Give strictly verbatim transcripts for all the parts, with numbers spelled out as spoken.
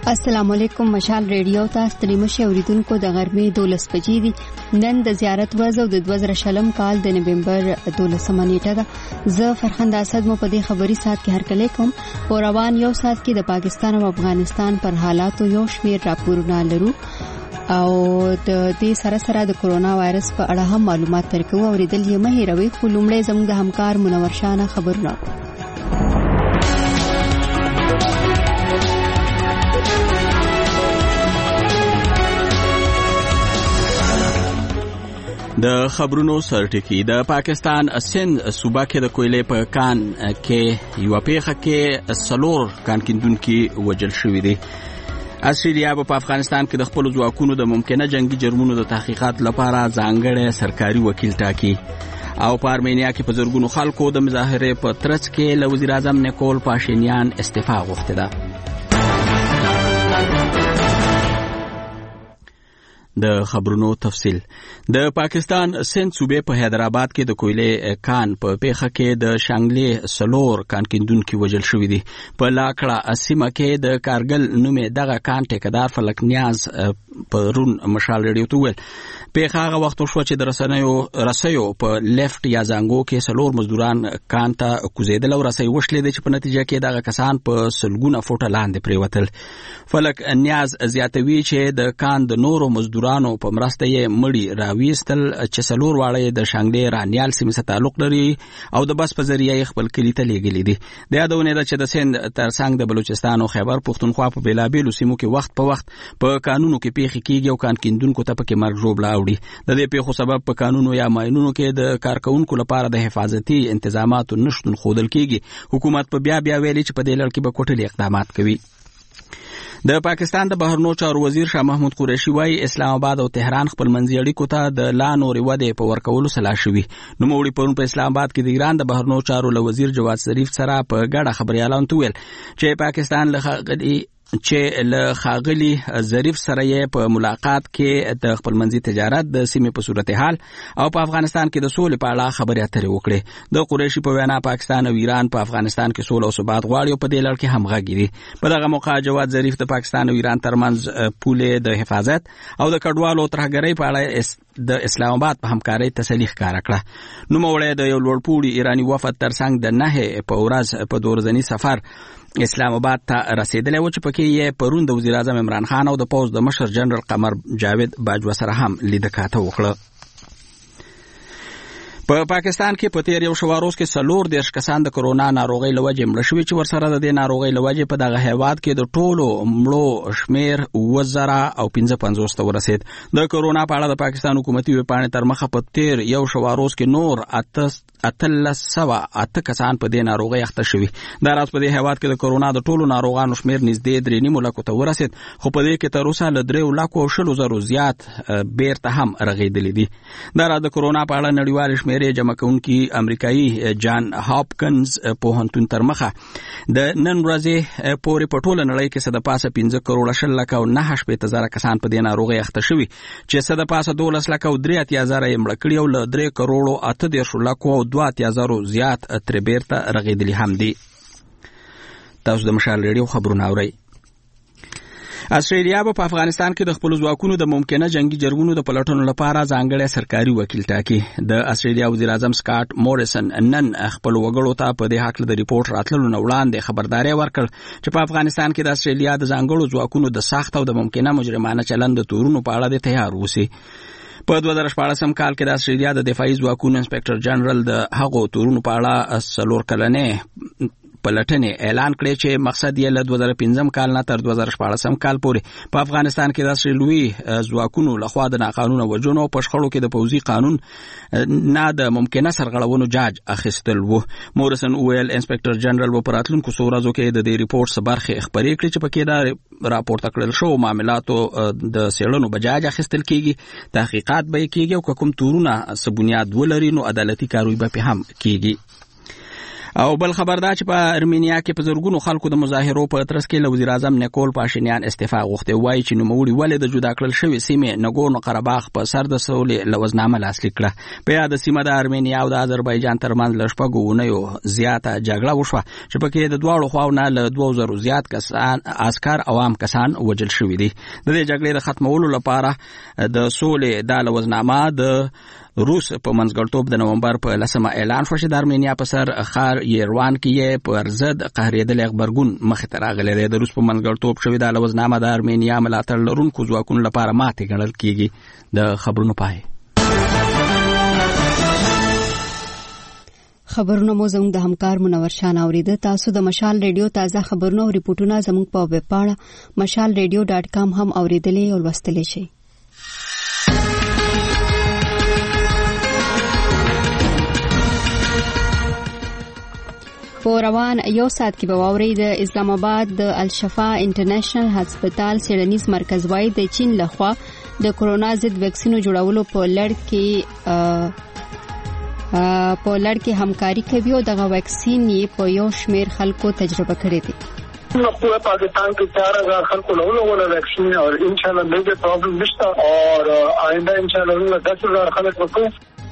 السلام علیکم. مشال ریډیو ته ستړي مشه اوریدونکو د غرمې دولس بجې دي. نن د زیارت ورځ او د دوه زره شلم کال د نومبر دولسمه نیټه ده. زه فرخنده اسد مو په دې خبري سات کې هرکلی کوم. په روان یو سات کې د پاکستان او افغانستان پر حالاتو یو شمیر راپورونه لرو او د دې سره سره د کرونا وایرس په اړه هم معلومات ترکو. اوریدل یې مه هیروئ. خو لومړی زموږ د همکار منور شانه خبرونه. د خبرونو سرټکی. د پاکستان سند صوبه کې د کویلې په کان کې یو پیښه کې سلور کان کیندونکو وژل شوی دی. استرالیا په افغانستان کې د خپل ځواکونو د ممکنه جنگي جرمونو د تحقیقات لپاره ځانګړی سرکاري وکیل ټاکي. او په ارمینیا کې په زرګونو خلکو د مظاهرې په ترڅ کې له وزیر اعظم نیکول پاشینیان استعفا غوښته ده. د خبرونو تفصیل. د پاکستان سند صوبې په حیدرآباد کې د کویلې کان په پیښه کې د شانګلې سلور کان کیندونکو وژل شوی دی. په لاکړه سیمه کې د کارګل نومې دغه کان ټیکدار فلک نیاز په رون مشال ریډیو ته ویل پیښه هغه وخت شو چې د رسنیو رسیو په لیفت یا زنګو کې سلور مزدوران کان ته کوزیدل او رسۍ وشلې چې په نتیجه کې دغه کسان په سلګونه فوټه لاندې پریوتل. فلک نیاز زیاتوي چې د کان د نورو مزدورانو په مرسته یې مړی راويستل چې سلور واړې د شانګلې رانیال سیمې سره تعلق لري او د بس په ذریعہ خپل کلی ته لیږلي دي. د یادونه ده چې د سند ترڅنګ د بلوچستان او خیبر پختونخوا په بیلابیلو سیمو کې وخت په وخت په قانونو کې پیښې کیږي او کان کیندونکو ته پکې مرګ ژوبله اوړي. د دې پیښو سبب په قانونو یا ماینونو کې د کارکونکو لپاره د حفاظتي تنظیماتو نشټون خودل کیږي. حکومت په بیا بیا ویلي چې په دې لړ کې به کوټلي اقدامات کوي. د پاکستان د بهرنیو چارو وزیر شاه محمود قریشي وايي اسلام آباد او تهران خپل منځي اړیکو ته د لا نورې ودې په ورکولو سلا شوي. نو موړي پرون په اسلام آباد کې د ایران د بهرنیو چارو له وزیر جواد ظریف سره په ګډه خبري اعلان ویل چې پاکستان له چې له خاغلی ظریف سره یې په ملاقات کې د خپل منځي تجارت د سیمې په صورتحال او په افغانستان کې د سولې په اړه خبرې اترې وکړې. د قریشي په وینا پاکستان او ایران په افغانستان کې سوله او ثبات غواړي او په دې لړ کې همغږي دي. په دغه موقع جواد ظریف د پاکستان او ایران ترمنځ پولې د حفاظت او د کډوالو ترهګرۍ په اړه د اسلام آباد په همکارۍ تسلیح کار کړه. نو موړی د یو لوړپوړي ایرانی وفد ترڅنګ د نه په ورځ په دورځنی سفر اسلام آباد ته رسیدلی و چې پکې یې پرون د وزیر اعظم عمران خان او د پوز د مشر جنرال قمر جاوید باجوه سره هم لیدکاته وکړه. په پاکستان کې په تیر یو شواروز کې سلور دیرش کسان د کرونا ناروغۍ له وجې مړه شوي چې ورسره د دې ناروغۍ له وجې په دغه هیواد کې د ټولو مړو شمیر اووه زره او پنځه پنځوس ته ورسید. د کرونا په اړه د پاکستان حکومتي ویبپاڼې تر مخه په تیر یو شواروز کې نور اته اتلس سوه اته کسان په دې ناروغۍ اخته شوي. دا راز په دې هیواد کې د کرونا د ټولو ناروغانو شمیر نږدې درې نیمو لکو ته ورسید، خو په دې کې تر اوسه له دریو لکو او شلو زرو زیات بیرته هم رغېدلي دي. دا راز د کرونا په اړه نړیوالې شمیرې جمع کوونکي امریکایي جان هاپکنز پوهنتون تر مخه د نن ورځې پورې په ټوله نړۍ کې څه د پاسه پنځه کروړه شل لکه او نهه شپېته زره کسان په دې ناروغۍ اخته شوي چې څه د پاسه دولس لکه او درې اتیا زره یې مړه کړي او له درې کروړو اته دېرشو لکو او دوه اتیا زرو زیات ترې بیرته رغېدلي هم دي. تاسو د مشال ریډیو خبرونه اورئ. استرالیا په افغانستان کې د خپل ځواکونو د ممکنه جنگي جرمونو د پلټنو لپاره ځانګړی سرکاري وکیل ټاکي. د استرالیا وزیر اعظم سکاټ موریسن نن خپل وګړو ته په دې حق د ریپورت راتللو نه وړاندې خبرداري ورکړ چې په افغانستان کې د استرالیا د ځانګړو ځواکونو د سخت او د ممکنه مجرمانه چلند د تورونو په اړه د تیار اوسي. په دوه زره شپاړسم کال کې د استرالیا د دفاعي ځواکونو انسپکټر جنرال د هغو تورونو په اړه څلور کلنې پلټنې اعلان کړی چې مقصد یې له دوه زره پنځم کال نه تر دوه زره شپاړسم کال پورې په افغانستان کې د استرالیوي ځواکونو لخوا د ناقانونه وژنو په شخړو کې د پوځي قانون نه د ممکنه سرغړونو جاج اخیستل وو. مورسن ویل انسپکټر جنرال په راتلونکو څو ورځو کې د دې ریپورت برخې خبرې کړې چې پکې دا راپورته کړل شو معاملاتو د څېړنو بجاج اخیستل کیږي، تحقیقات به کیږي او کوم تورونه څه بنیاد ولري نو عدالتي کاروي به هم کیږي. او بل خبر دا چې په ارمینیا کې په زرګونو خلکو د مظاهرو په ترڅ کې وزیر اعظم نیکول پاشینیان استعفا غوښته، وایي چې نوموړي ولې د جدا کړل شوې سیمې نګورنو قرهباغ په سر د سولې لوزنامه لاسلیک کړه. په یاد سیمه د ارمینیا او د آذربایجان ترمنځ له شپږو اونیو زیاته جګړه وشوه چې پکې د دواړو خواو نه له دوه زرو زیات کسان عسكر عوام کسان وژل شوي دي. د دې جګړې د ختمولو لپاره د سولې د لوزنامه د روس په منځګړتوب د نومبر په لسمه اعلان شو چې د ارمینیا په سر خار یروان کې پر ضد قهرېدل غبرګون مخې ته راغلی دی. د روس په منځګړتوب شوې د لوزنامه د ارمینیا ملاتړ لرونکو ځواکونو لپاره ماتې ګڼل کیږي. د خبرونو پای خبرونه مو زموږ د همکار منور شاه اوریده. تاسو د مشال ریډیو تازه خبرونه او ریپورتونه زموږ په ویب پاڼه مشال ریډیو ډاټ کام هم اوریدلې او لوستلی شئ. په روان یو ساعت کې به واورئ د اسلام آباد د الشفا انټرنیشنل هسپتال سیډنیز مرکز وايي د چین لخوا د کورونا ضد ویکسینو جوړولو په لړ کې په لړ کې همکاري کوي او دغه ویکسین یې په یو شمېر خلکو تجربه کړې دي. पूरा पाकिस्तान के चार हजार खल को लोगों वाला वैक्सीन और इंशाल्लाह मेजर प्रॉब्लम निश्ता और आइंदा इंशाल्लाह दस हजार खलक को.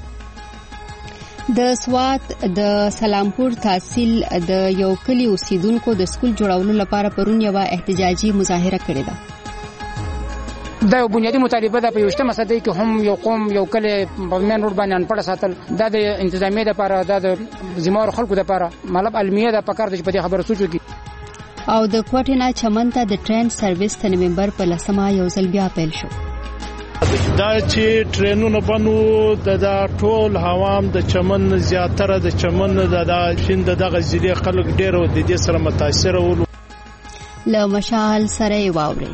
د سوات د سلامپور تحصیل د یو کلی اوسیدونکو د سکول جوړولو لپاره پرون یو احتجاجي مظاهره کړې ده. دا بنیادی مطالبه ده په یوشتمه صدۍ کې هم یو قوم یو کلی په مین روډ باندې انپړه ساتل دا د انتظامیه لپاره دا د ذمہوار خلکو لپاره مطلب علمیه ده پکار د په دې خبره سوچو کی. او د کوټینا چمن ته د ټرین سرویس د نومبر په لسمه یو ځل بیا پیل شو. دا چې ټرینونه بنو د ټول هوام د چمن زیاتره د چمن د شین دغه ځلې خلک ډېر د دې سره متاثر ول. له مشال سره واوري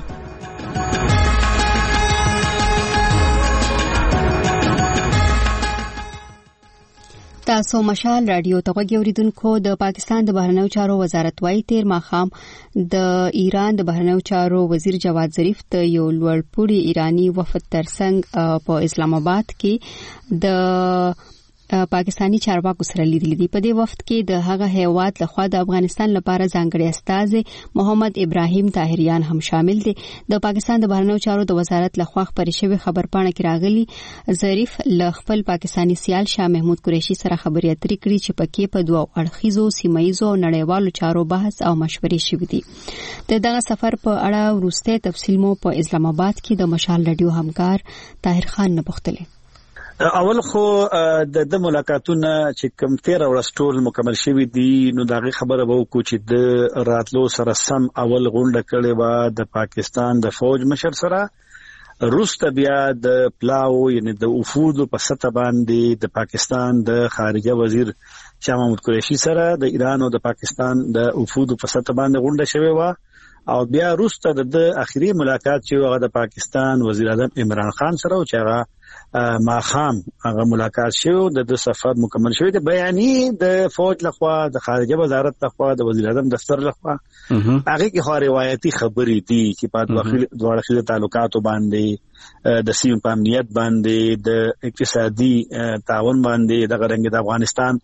تاسو مشال رادیو ته غوږی اوریدونکو. د پاکستان د بهرنیو چارو وزارت وايي تیر ماښام د ایران د بهرنیو چارو وزیر جواد ظریف د یو لوړپوړي ایرانی وفد ترڅنګ په اسلام آباد کې د پاکستانی چارواکو سره لیدل دي. په دې وخت کې د هغه هیواد لخوا د افغانستان لپاره ځانګړي استاذ محمد ابراهیم طاهریان هم شامل دي. د پاکستان د بهرنیو چارو د وزارت لخوا خبرې شوې خبرپاڼه کې راغلي ظریف له خپل پاکستانی سیال شاه محمود قریشي سره خبرې اترې کړې چې پکې په دوه اړخیزو سیمایزو او نړیوالو چارو بحث او مشورې شوې دي. د دغه سفر په اړه وروسته تفصیل مو په اسلام آباد کې د مشال رادیو همکار طاهر خان نه پوښتلې. اول خو د د ملاقاتونه چې کوم تیر ورستول مکمل شوی دي نو دغه خبره وو کو چې د راتلو سره سم اول غونډه کړې و د پاکستان د فوج مشر سره روسته بیا د پلاو یعنی د وفود په سطح باندې د پاکستان د خارجه وزیر شاه محمود قریشي سره د ایران او د پاکستان د وفود په سطح باندې غونډه شوی و او بیا روسته د اخیری ملاقات چې هغه د پاکستان وزیر اعظم عمران خان سره او چې هغه ما خام هغه ملاقات شو د د سفر مکمل شوی د بیاني د فوج لخوا د خارجه وزارت لخوا د وزیر اعظم دفتر لخوا هغه کې خو روایتي خبرې دي چې په دوه اړخیزه تعلقاتو باندې د سیمې په امنیت باندې د اقتصادي تعاون باندې د غرنګ د افغانستان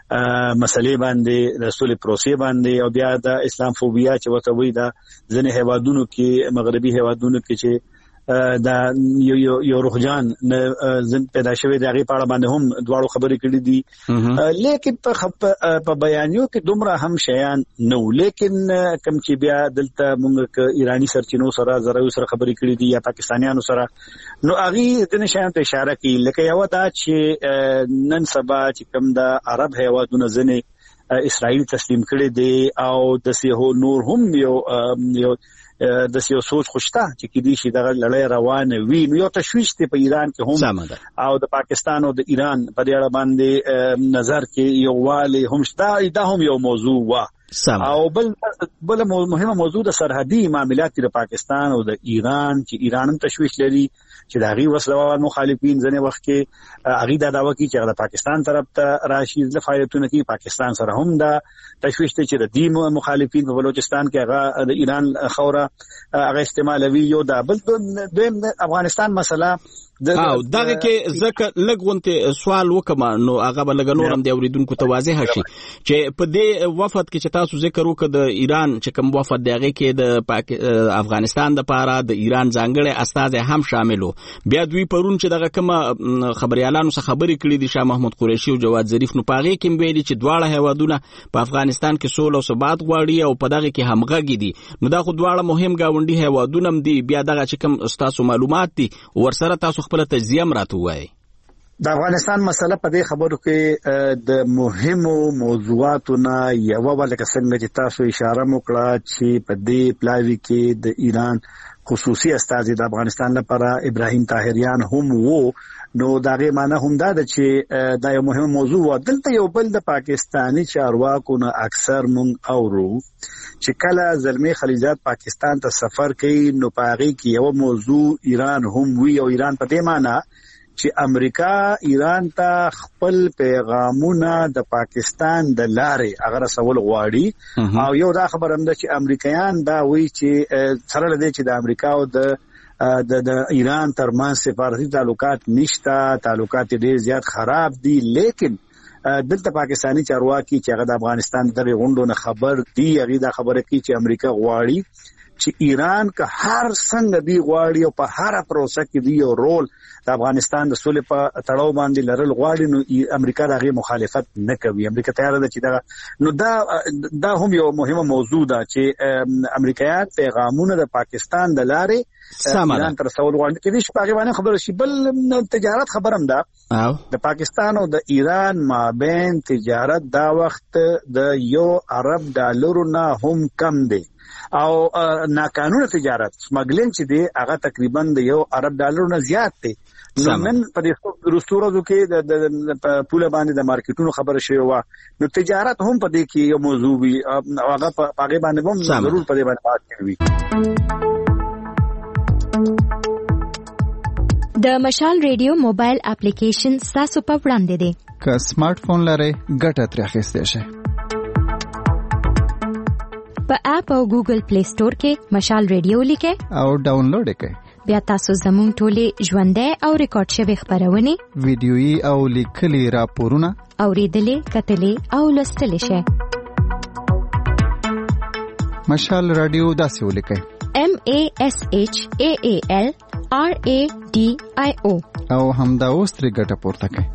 مسلې باندې د سولې پروسې باندې او بیا د اسلام فوبیا چې وته وي دا ځنې هیوادونو کې مغربي هیوادونو کې چې دا یو یو یو روحجان زم پیدا شوی د هغه په اړه باندې هم دواړو خبرې کړې دي. لیکن په په بیانیو کې دومره هم شیان نو لیکن کم چې بیا دلته موږ ایرانی سرچینو سره زره سره خبرې کړې دي یا پاکستانیانو سره نو هغه د نشان ته اشاره کوي لکه یو دا چې نن سبا چې کوم د عرب هیوادونو ځنې اسرائیل تسلیم کړي دي او د سیهو نور هم یو یو د سیو سوچ خوشته چې کدي شي دغه لړۍ روانه وي نو یو تشویش ته په ایران کې هم او د پاکستان او د ایران په اړه باندې نظر کې یو والی هم شته دا هم یو موضوع وا او بل بل مهمه موضوع د سرحدي معاملات د پاکستان او د ایران چې ایران هم تشویش لري چې د هغه وسلوال مخالفین ځنه وخت کې هغه دا داوا کوي چې د پاکستان طرف ته راشي د فعالیتونو کې پاکستان سره هم دا تشویش ته چې د دې مخالفین په بلوچستان کې هغه د ایران خوره هغه استعمالوي یو دا بل د افغانستان مسله او دغه کې ځکه لګونته سوال وکم نو هغه بلګ نورم دی اوریدونکو ته واضح شي چې په دې وفد کې چې تاسو ذکر وکړ د ایران چې کوم وفد دغه کې د افغانستان د پاره د ایران ځانګړي استاد هم شاملو بیا دوی پرون چې دغه کوم خبريالانو څخه خبرې کړې دي شاه محمود قریشي او جواد ظریف نو پاغي کې ویلي چې دواړه هیوادونه په افغانستان کې سول او ثبات غواړي او په دغه کې همغږي دي نو دا خو دواړه مهم گاونډي هیوادونه دي بیا دغه چې کوم تاسو معلومات دي ورسره تاسو خپل تجزیه مراتو وایي د افغانستان مسله په دې خبرو کې د مهمو موضوعاتو نه یو ولکه څنګه چې تاسو اشاره وکړه چې په دې پلاوی کې د ایران خصوصي استازي د افغانستان لپاره ابراهیم طاهریان هم وو نو داغه معنی هم دا ده چې دا یو مهم موضوع و دلته یو بل د پاکستانی چارواکو نه اکثر مونږ اورو چې کله زلمی خلیزات پاکستان ته سفر کوي نو پاغي کې یو موضوع ایران هم وی او ایران په دې معنی چې امریکا ایران ته خپل پیغامونه د پاکستان د لارې هغه رسول غواړي او یو دا خبر هم ده چې امریکایان دا وی چې سره لدی چې د امریکا او د د د ایران ترمنځ سفارتي تعلقات نشته تعلقات ډیر زیات خراب دي لیکن دلته پاکستانی چارواکي چې هغه د افغانستان د غونډو نه خبر دي هغه دا خبره کوي چې امریکا غواړي چې ایران که هر څنګه دی غواړي او په هر پروسه کې دی یو رول د افغانستان د سولې په تړاو باندې لرل غواړي نو امریکا دغه مخالفت نه کوي امریکا تیار ده چې دا نو دا دا هم یو مهمه موضوع ده چې امریکایان پیغامونه د پاکستان د لارې ایران تر څول غواړي چې دې په باندې خبره شي بل تجارت خبرم ده د پاکستان او د ایران مابین تجارت دا وخت د یو ارب ډالرو نه هم کم دی او ناقانونه تجارت سمګلینګ چې دی هغه تقریبا د یو ارب ډالرو نه زیات دی نن په دې رستورانو کې د پوله باندې د مارکیټونو خبره شوی و نو تجارت هم په دې کې یو موضوع وي هغه په هغه باندې هم ضرور په دې باندې بحث کوي د مشال ریډیو موبایل اپلیکیشن تاسو په وړاندې دی که سمارټ فون لرئ ګټه ترې اخیستی شئ په اپ او ګوګل پلی سٹور کې مشال ریډیو لیکئ او ډاونلوډ یې کړئ بیا تاسو زموږ ټولې ژوندۍ او ریکارډ شوې خبرونه ویډیويي او لیکلي راپورونه اوریدلې کتلې او لوستلې شئ مشال رادیو داسې ولیکئ M A S H A A L R A D I O او همدا اوس ترې ګټه پورته کړئ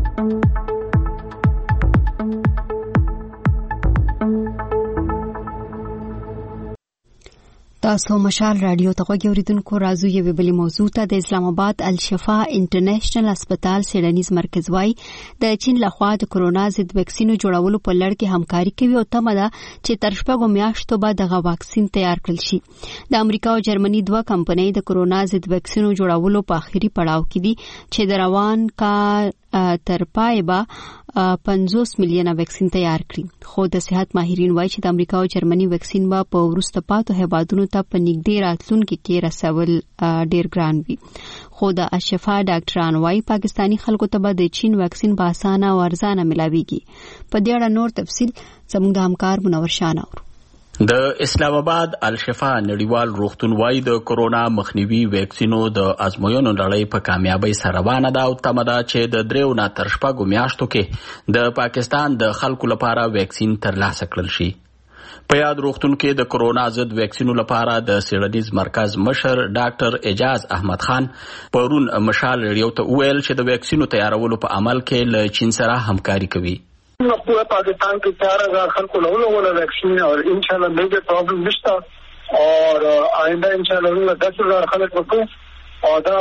تاسو مشال رادیو ته غوږی اوریدونکو راځو یو بل موضوع ته د اسلام آباد الشفا انټرنیشنل هسپتال سیډنیز مرکز وايي د چین لخوا د کرونا ضد ویکسینو جوړولو په لړ کې همکاري کوي او تمه ده چې تر شپږو میاشتو بعد دغه واکسین تیار کړل شي د امریکا او جرمني دوه کمپنۍ د کرونا ضد ویکسینو جوړولو په اخیری پړاو کې دي چې د روان کال تر پای به پنځوس میلیونه ویکسین تیار کړي خو د صحت ماهرین وایي چې د امریکا او جرمني ویکسین به په وروسته پاتو هیوادونو ته په نږدې راتلونکي کې رسول ډیر ګران وي خو د اشفا ډاکټران وایي پاکستانی خلکو ته به د چین ویکسین په اسانه او ارزانه ملاويږي په دې اړه نور تفصیل زموږ د همکار منور شاه نور د اسلام آباد الشفا نړیوال روغتون وايي د کرونا مخنیوي ویکسینو د ازموینو لړۍ په کامیابی سره روانه ده او تمه ده چې د دریو نه تر شپږو میاشتو کې د پاکستان د خلکو لپاره ویکسین ترلاسه کړل شي په یاد روغتون کې د کرونا ضد ویکسینو لپاره د سیډنیز مرکز مشر ډاکټر اعجاز احمد خان پرون مشال ریډیو ته ویل چې د ویکسینو تیارولو په عمل کې له چین سره همکاري کوي پورا پاکستان کے چار ہزار خلق کو لوگوں والا ویکسین اور انشاءاللہ میجر پرابلم نشتا اور آئندہ انشاءاللہ دس ہزار خلق کو اور دا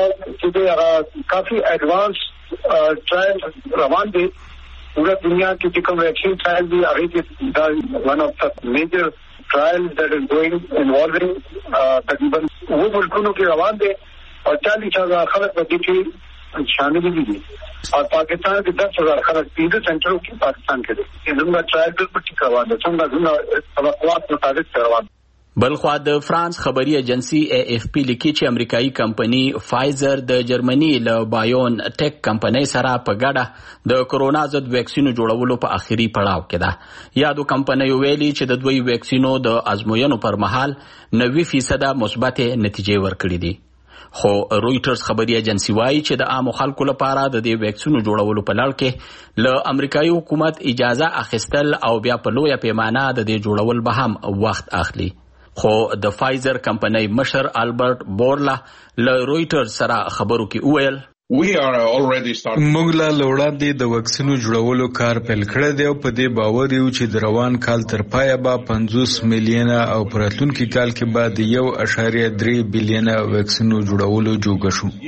چې کافی ایڈوانس ٹرائل روان دي پورا دنیا کی کوم ویکسین ٹرائل دی هغه کې ون اف د میجر ٹرائل دیٹ از گوئنگ انوالوینگ تقریبا وہ ملکوں کې روان دي اور چالیس ہزار خلق بدی کی شامل دي اور پاکستان کے دس ہزار خلق تین سینٹروں کی پاکستان کے لیے زموږ ټرایل بالکل ټیک روان دي څنګه زموږ توقعات مطابق روان. بلخوا د فرانس خبري ایجنسی اے اف پی لیکي چې امریکایي کمپنی فایزر د جرمني له بایون ټیک کمپنی سره په ګډه د کرونا ضد ویکسینو جوړولو په اخیری پړاو کې ده. یادو کمپنی ویلي چې د دوی ویکسینو د ازموینو پر مهال نوي فیصد مثبت نتیجې ورکړې دي خو رويټرز خبري ایجنسی وايي چې د عام خلکو لپاره د دې ویکسینو جوړولو په لړ کې له امریکایي حکومت اجازه اخیستل او بیا په لویه پیمانه د دې جوړول به هم وخت اخلي. خو د فایزر کمپنۍ مشر البرت بورلا له رويټرز سره خبرو کې وویل موږ لا وړاندې د وکسینو جوړولو کار پیل کړی دی او په دې باور یو چې د روان کال تر پایه به پنځوس میلیونه او په راتلونکي کال کې به د یو اعشاریه درې بیلیونه وکسینو جوړولو جوګه شو.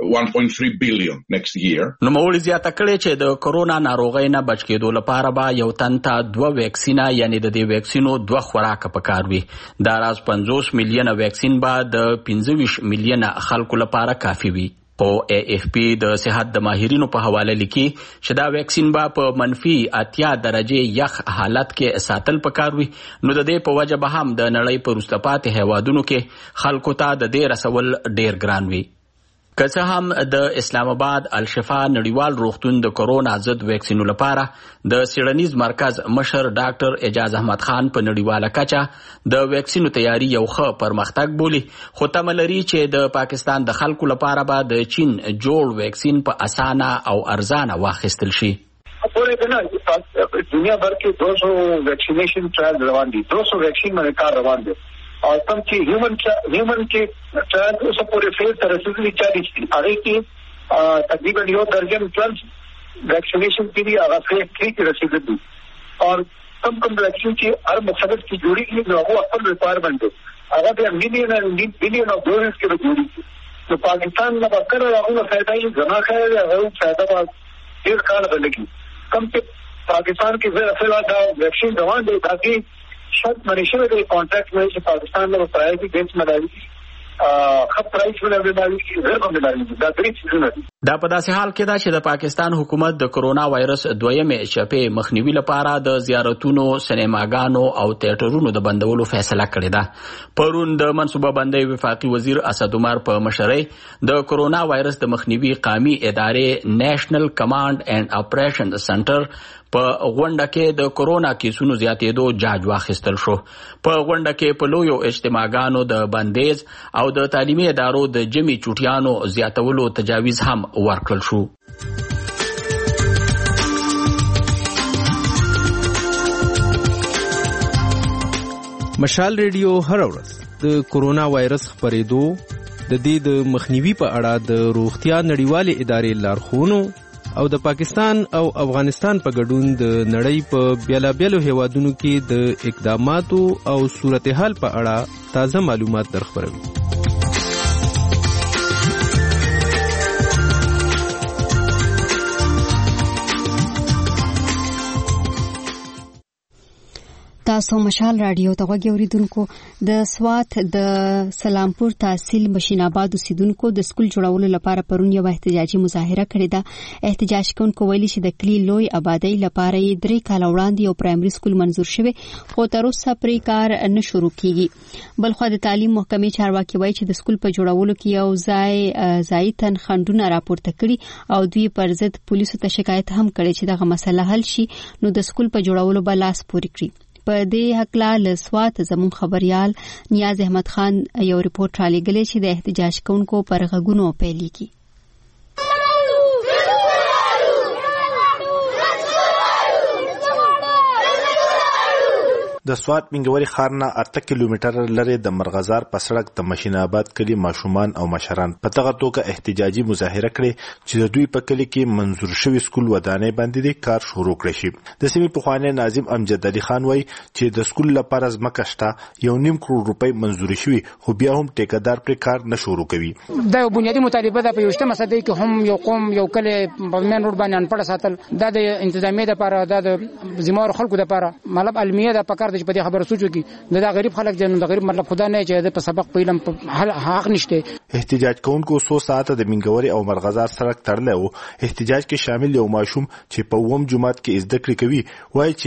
نوموړي زیاته کړې چې د کرونا ناروغۍ نه بچ کېدو لپاره به یو تن ته دوه وکسینه یعنی د دې وکسینو دوه خوراکه پکار وي. دا راز پنځوس میلیونه وکسین به د پنځه ویشت میلیونه خلکو لپاره کافي وي. او اے اف پی د صحت د ماهرینو په حواله لیکي چې دا ویکسین به په منفي اتیا درجه یخ حالت کې ساتل پکار وي. نو د دې په وجه به هم د نړۍ په وروسته پاتې هیوادونو کې خلکو ته د دې رسول ډیر ګران وي. که څه هم د اسلام آباد الشفا نړیوال روغتون د کرونا ضد ویکسینو لپاره د سیړنیز مرکز مشر ډاکټر اعجاز احمد خان په نړیواله کچه د ویکسینو تیاری یو ښه پرمختګ بولي، خو تمه لري چې د پاکستان د خلکو لپاره به د چین جوړ ویکسین په اسانه او ارزانه واخیستل شي. پورې نه دنیا بھر کې دو سو ویکسینیشن ټرایل روان دي، دو سو ویکسین باندې کار روان دي اور کم کی ہیومن ہیومن کے ٹرائل اس پورے فیز کا رسیدلی چالیس تھی آگے کی تقریباً یو درجن ٹویلو ویکسینیشن کے لیے آغاز فیز تھری کی رسیدت دی اور کم کم ویکسین کی ہر مقصد کی جوڑی کی جو وہ اپن ریکوائرمنٹ ہے اگر بھی ملین بلین آف ڈوزز کے جوڑی کی تو پاکستان میں کر رہا فائدہ یہ جمع ہے یا فائدہ ڈیڑھ کال لگی کم سے پاکستان کی ویکسین روان دے تاکہ شاید منیشر کے کانٹریکٹ میں سے پاکستان میں وہ پرائز بیس ملاوي خط پرائز ملاوي ملاوي غیر ملاوي دا درې چیزونه دي. دا په داسې حال کې ده چې د پاکستان حکومت د کرونا وایرس دویمې چپې مخنیوي لپاره د زیارتونو، سینماګانو او تیاترونو د بندولو فیصله کړې ده. پرون د منصوبه بندۍ وفاقي وزیر اسد عمر په مشرۍ د کرونا وایرس د مخنیوي قومي ادارې نیشنل کمانډ اینڈ اپریشن سنټر په غونډه کې د کرونا کیسونو زیاتېدو جاج واخیستل شو. په غونډه کې په لویو اجتماعګانو د بندیز او د تعلیمي ادارو د جمعي چوټیانو زیاتولو تجاویز هم ورکړل شو. مشال ریډیو هر ورځ د کرونا وایرس خپرېدو د دې د مخنیوي په اړه د روغتیا نړیوالې ادارې لارښوونو او د پاکستان او افغانستان په ګډون د نړۍ په بیلابیلو هیوادونو کې د اقداماتو او صورتحال په اړه تازه معلومات درخبروي. تاسو مشال رادیو ته غوږی اوریدونکو. د سوات د سلامپور تحصیل بشین آباد اوسیدونکو د سکول جوړولو لپاره پرون یو احتجاجي مظاهره کړې ده. احتجاج کوونکو ویلي چې د کلی لوی آبادی لپاره یې درې کاله وړاندې یو پرایمري سکول منظور شوی خو تر اوسه پرې کار نه شروع کیږي. بلخو د تعلیم محکمې چارواکي وایي چې د سکول په جوړولو کې یو ځای ځای تن خندونه راپورته کړي او دوی پر ضد پولیسو ته شکایت هم کړي چې دغه مسله حل شي نو د سکول په جوړولو به لاس پورې کړي. په دې حقلا له سوات زمون خبريال نیاز احمد خان یو ریپورت را لګلې چې د احتجاج کوونکو پر غږونو پیلي کی. د سوات منګوري ښار نه اته کیلومتر لري د مرغزار په سړک د مشین آباد کلی ماشومان او مشران په دغه توګه احتجاجي مظاهره کړې چې د دوی په کلی کې منظور شوی سکول ودانې باندې د کار شروع کړی شي. د سیمې پخوانی ناظم امجد علي خان وایي چې د سکول لپاره ځمکه شته یو نیم کروڑ روپۍ منظور شوی خو بیا هم ټیکدار پر کار نه شروع کوي. دا بنیادی مطالبه ده په یوشته مسدې کې هم یو قوم یو کلی په مین روډ باندې انپړ ساتل دا د انتظامیه لپاره دا د زموږ خلکو لپاره مطلب علمیه ده پکار د په دې خبره سوچو کې دا غریب خلک جن د غریب مطلب خدا نه چې په سبق په علم حق نشته. احتجاج کوونکو څو ساعته د منګوري او مرغزار سړک تړلی و. احتجاج کې شامل یو ماشوم چې په اووم جماعت کې زده کړې کوي وایي چې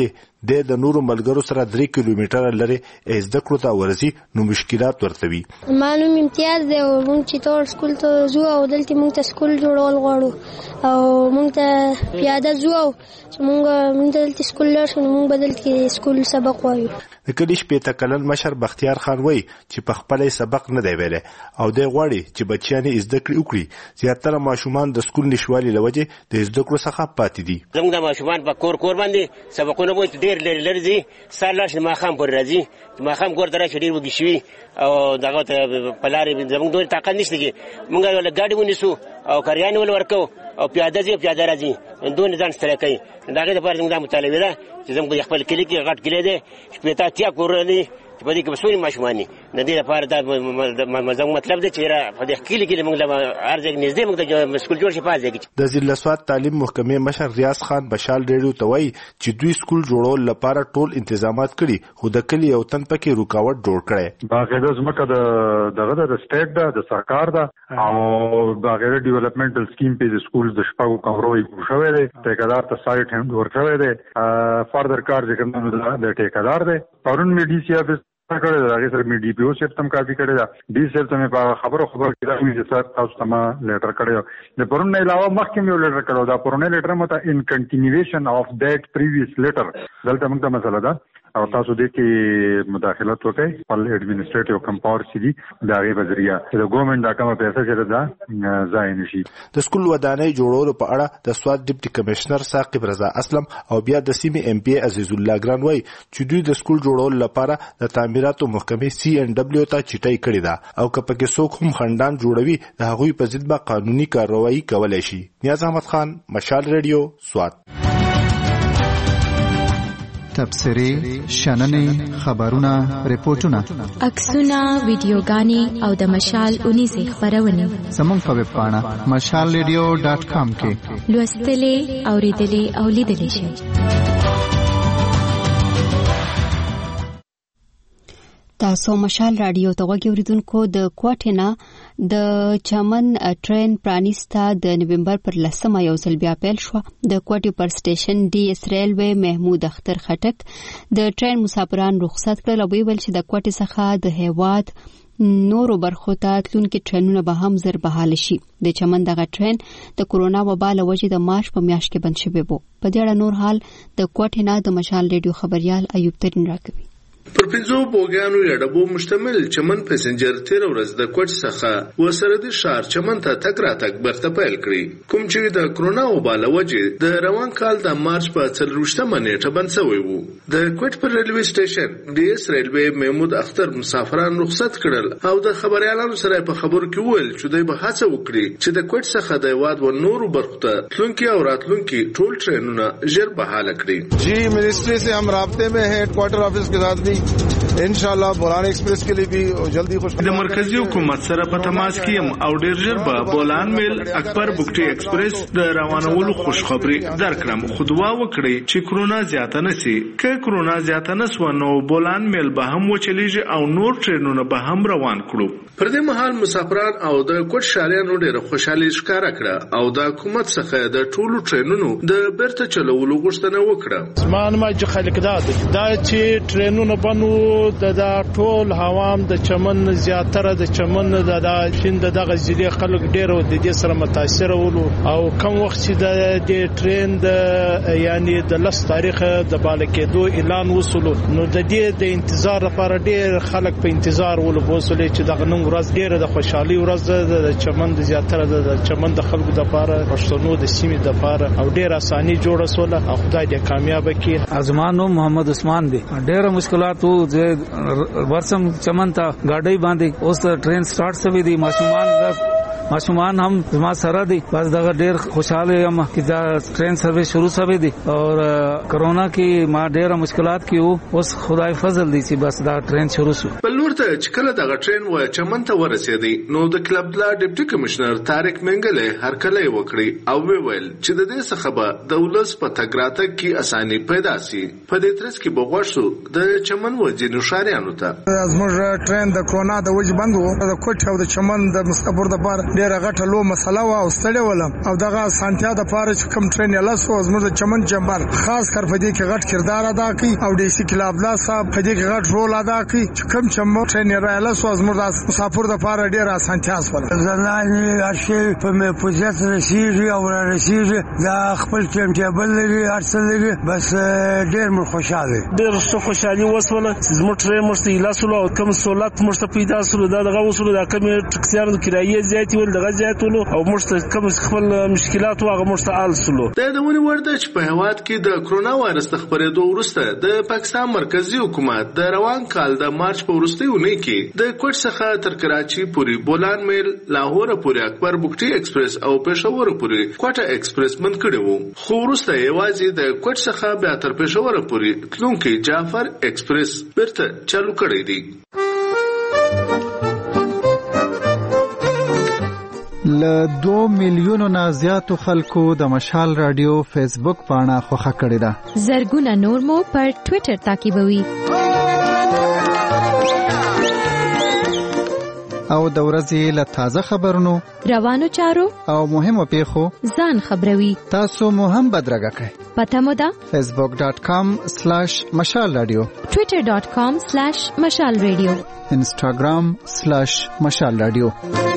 د نورو ملګرو سره درې کیلومتره لري زده کړو ته ورځي نو مشکلات ورته وي. معلوم امتیاز دی او موږ چې ټول سکول ته ځو او دلته موږ ته سکول جوړول غواړو او موږ ته پیاده ځو او چې موږ موږ دلته سکول لاړ شو موږ بدل کې سکول سبق وایو. د کلی شپېته کلن مشر بختیار خان وایي چې په خپل سبق نه دی ویلی او دی غواړي چې بچیان یې زده کړې وکړي. زیاتره ماشومان د سکول نشوالي له وجې د زده کړو څخه پاتې دي. زموږ د ماشومان په کور کور باندې سبقونه مو ډېر لرې لرې ځي. سهار لاړ شي ماښام پورې راځي. ماښام کور ته راشي ډېر وږي شوي او دغه ته په لارې زموږ دومره طاقت نشته چې موږ له ګاډي ونیسو او کاریانې ول ورکوو او پیاده ځي پیاده راځي. دونه ځان ستړی کوي. د هغې دپاره زموږ دا مطالبه ده چې زموږ خپل کلي کې غټ کلی دی شپېته اتیا کورونه دي چې په دې کې به څومره ماشومان دي. د دې لپاره دا زموږ مطلب دی چې په دې کلي کې موږ له هر ځای نږدې موږ ته سکول جوړ شي. په هر ځای کې د ضلع سوات تعلیم محکمې مشر ریاض خان بشال ریډیو ته وایي چې دوی سکول جوړول لپاره ټول انتظامات کړي خو د کلي یو تن پکې رکاوټ جوړ کړی. باقاعده ځمکه د دغه د سټیټ ده د سرکار ده او باقاعده ډیولپمنټل سکیم په د سکول د شپږو کمرو یې شوی دی. ټیکدار ته سایټ هم ورکړی دی. فردر کار چې کوم د ټیکدار دی. پرون مې ډي سی افیس کړی دا هغه سره مې ډي پی او سیف تم کاپی کړی دا. ډي سی ته مې په خبرو خبر کړی چې سر تاسو ته ما لیټر کړی. د پرون نه علاوه مخکې مې لیټر کړو. دا پرون لیټر مو ته ان کنټینیویشن اف دیٹ پریویس لیټر دلته موږ ته مسله ده او تاسو دې کې مداخلت وکړئ. خپل اډمنسټریټیو کمپاور سي دي دا غي بذریعہ د ګورنمنت دا کومه پیسې چې دا ځای نشي. د سکول ودانۍ جوړولو په اړه د سوات ډیپټي کمشنر ثاقب رضا اسلم او بیا د سیمې ایم پی عزیز الله ګران وای چې دوی د سکول جوړولو لپاره د تعمیراتو محکمې سی ان ډبلیو ته چټای کړی دا او که پکې څوک هم خندان جوړوي د هغوی په ضد به قانوني کارروایي کولای شي. نیاز احمد خان مشال ریډیو سوات. تبصرې شننې خبرونه ریپورتونه عکسونه ویډیوګانې او د مشال اونیزې خبرونه زموږ په ویب پاڼه مشال ریډیو ډاټ کام کې لوستلې اوریدلې او لیدلې شئ. تاسو مشال رادیو ته وګورئ اوریدونکو. د کوټینا د چمن ټرین پرانیستا د نومبر پر لسمه یو ځل بیا پیل شو. د کوټي پر سټیشن ډي اس ریلوی محمود اختر خټک د ټرین مسافران رخصت کړل او ویل چې د کوټي څخه د هیواد نورو برخو ته تلونکي ټرینونه به هم زر بحال شي. د چمن دغه ټرین د کورونا وبا له وجې د مارچ په میاشت کې بند شوی وو. په دې اړه نور حال د کوټینا د مشال ریډیو خبريال ایوب ترین راکوي. پر پنځو بوګانو یا ډبو مشتمل چمن پسنجر تیر ورځ د کوټ څخه وسره د شهر چمن ته تګ راتګ برته پیل کړی. کوم چې د کرونا وبا له وجې د روان کال د مارچ په څلرویشتمه نیټه بند شوی وو. د کوټ پر ریلوی سټیشن ډي اس ریلوی محمود اختر مسافران رخصت کړل او د خبريالانو سره په خبرو کې وویل چې دوی به هڅه وکړي چې د کوټ څخه د هیواد و نورو برخو ته تلونکي او راتلونکي ټول ټرینونه ژر بحال کړي. جی منسٹری سے ہم رابطے میں ہیں ہیڈ کوارٹر آفس کے ساتھ بھی انشاءاللہ بولان ایکسپریس کے لیے بھی جلدی خوش. د مرکزی حکومت سره په تماس کې یم او ډیر ژر به بولان میل اکبر بوکټي ایکسپریس د روانولو خوشخبری درکړم. خو دعا وکړئ چې کرونا زیاته نشي. که کرونا زیاته نسو نو بولان میل به هم وچلیږي او نور ټرینونه به هم روان کړو. پر دې مهال مسافران او د کوټ شالیانو ډیره خوشحالي ښکارا کړه او د حکومت څخه د ټولو ټرینونو د بیرته چلولو غوښتنه وکړه. زمان ما چې خلک دا دا چې ټرینونه بنو د ټول هوام د چمن زیاتره د چمن د شین دغه ضلع خلک ډیره د دې سره متاثر ولو او کم وخت چې د ټرین د یعنی د لس تاریخ د بالکېدو اعلان وسولو نو د دې د انتظار لپاره ډیر خلک په انتظار ولو بوسولې چې دغه نن ورځ ډیره د خوشحالي ورځ د چمن د زیاتره د چمن د خلکو د لپاره پښتنو د سیمې د لپاره او ډیر اساني جوړه سوله او خدای دې کامیاب کړي. ازمانو محمد عثمان دی ډیر مشکلات ورسم چمن تا گاڑی باندې اوس ټرین سٹارټ شوی دی. ماشومان ماشومان هم زما سره دي بس دا ډیر خوشاله یم چې دا ټرین سرویس شروع شوی دی او کرونا کې ما ډیر مشکلات کیو اوس خدای فضل دی چې بس دا ټرین شروع شو. بل ورته چې کله دا ټرین و چمن ته ورسېدی نو د کلب لا ډیپټي کمشنر طارق منګله هر کله وکړي او ویل چې د دې څخه به د ولس په تګراته کې اساني پیدا شي. په دې ترڅ کې بغوښتو د چمن وځینو شاریانو ته زموږ ټرین د کرونا د وجې بند وو. د کوټ او د چمن د مسافر د بار ډېر غټه لو مسله وا او ستړي ولم او دغه سانتیا د پاره چې کوم ټرین یلا سو زموږ د چمن چمبر خاص کر په دې کې غټ کردار ادا کړي او ډي سي کلابلا صاحب په دې کې غټ رول ادا کړي چې کوم چمن ټرین یلا سو زموږ د مسافر د پاره ډېر سانتیا سول زنانه ارشي په مې پوزیت رسیږي او رسیږي دا خپل ټیم ټیبل لري ارسل لري بس ډېر مر خوشاله ډېر څه خوشالي وسوله زموږ ټرین مرسته لاسلو او کوم سہولت مرسته پیدا سول دا دغه وسول دا کوم ټکسیانو کرایې زیاتې ول دغه زیاتولو او مرسته کوم خپل مشکلات واغه مرسته آل سلو د دونه ورده چې په هواد کې د کرونا وایرس د خبرېدو وروسته د پاکستان مرکزی حکومت د روان کال د مارچ په وروستیو کې د کوټ څخه تر کراچي پورې بولان میل لاهور پورې اکبر بوکټي ایکسپریس او پېښور پورې کوټه ایکسپریس بند کړی وو خو وروسته یوازې د کوټ څخه بیا تر پېښور پورې تلونکي جعفر ایکسپریس بیرته چالو کړی دی. ل دو میلیونو نه زیاتو خلکو د مشال رادیو فیسبوک پاڼه خوښه کړې ده. زرګونه نور مو پر ټوئیټر تعقیبوي. او د ورځې له تازه خبرونو روانو چارو او مهمو پیښو ځان خبروي. تاسو مو هم بدرګه کړئ. پته مو ده facebook dot com slash mashal radio twitter dot com slash mashal radio instagram slash mashal radio.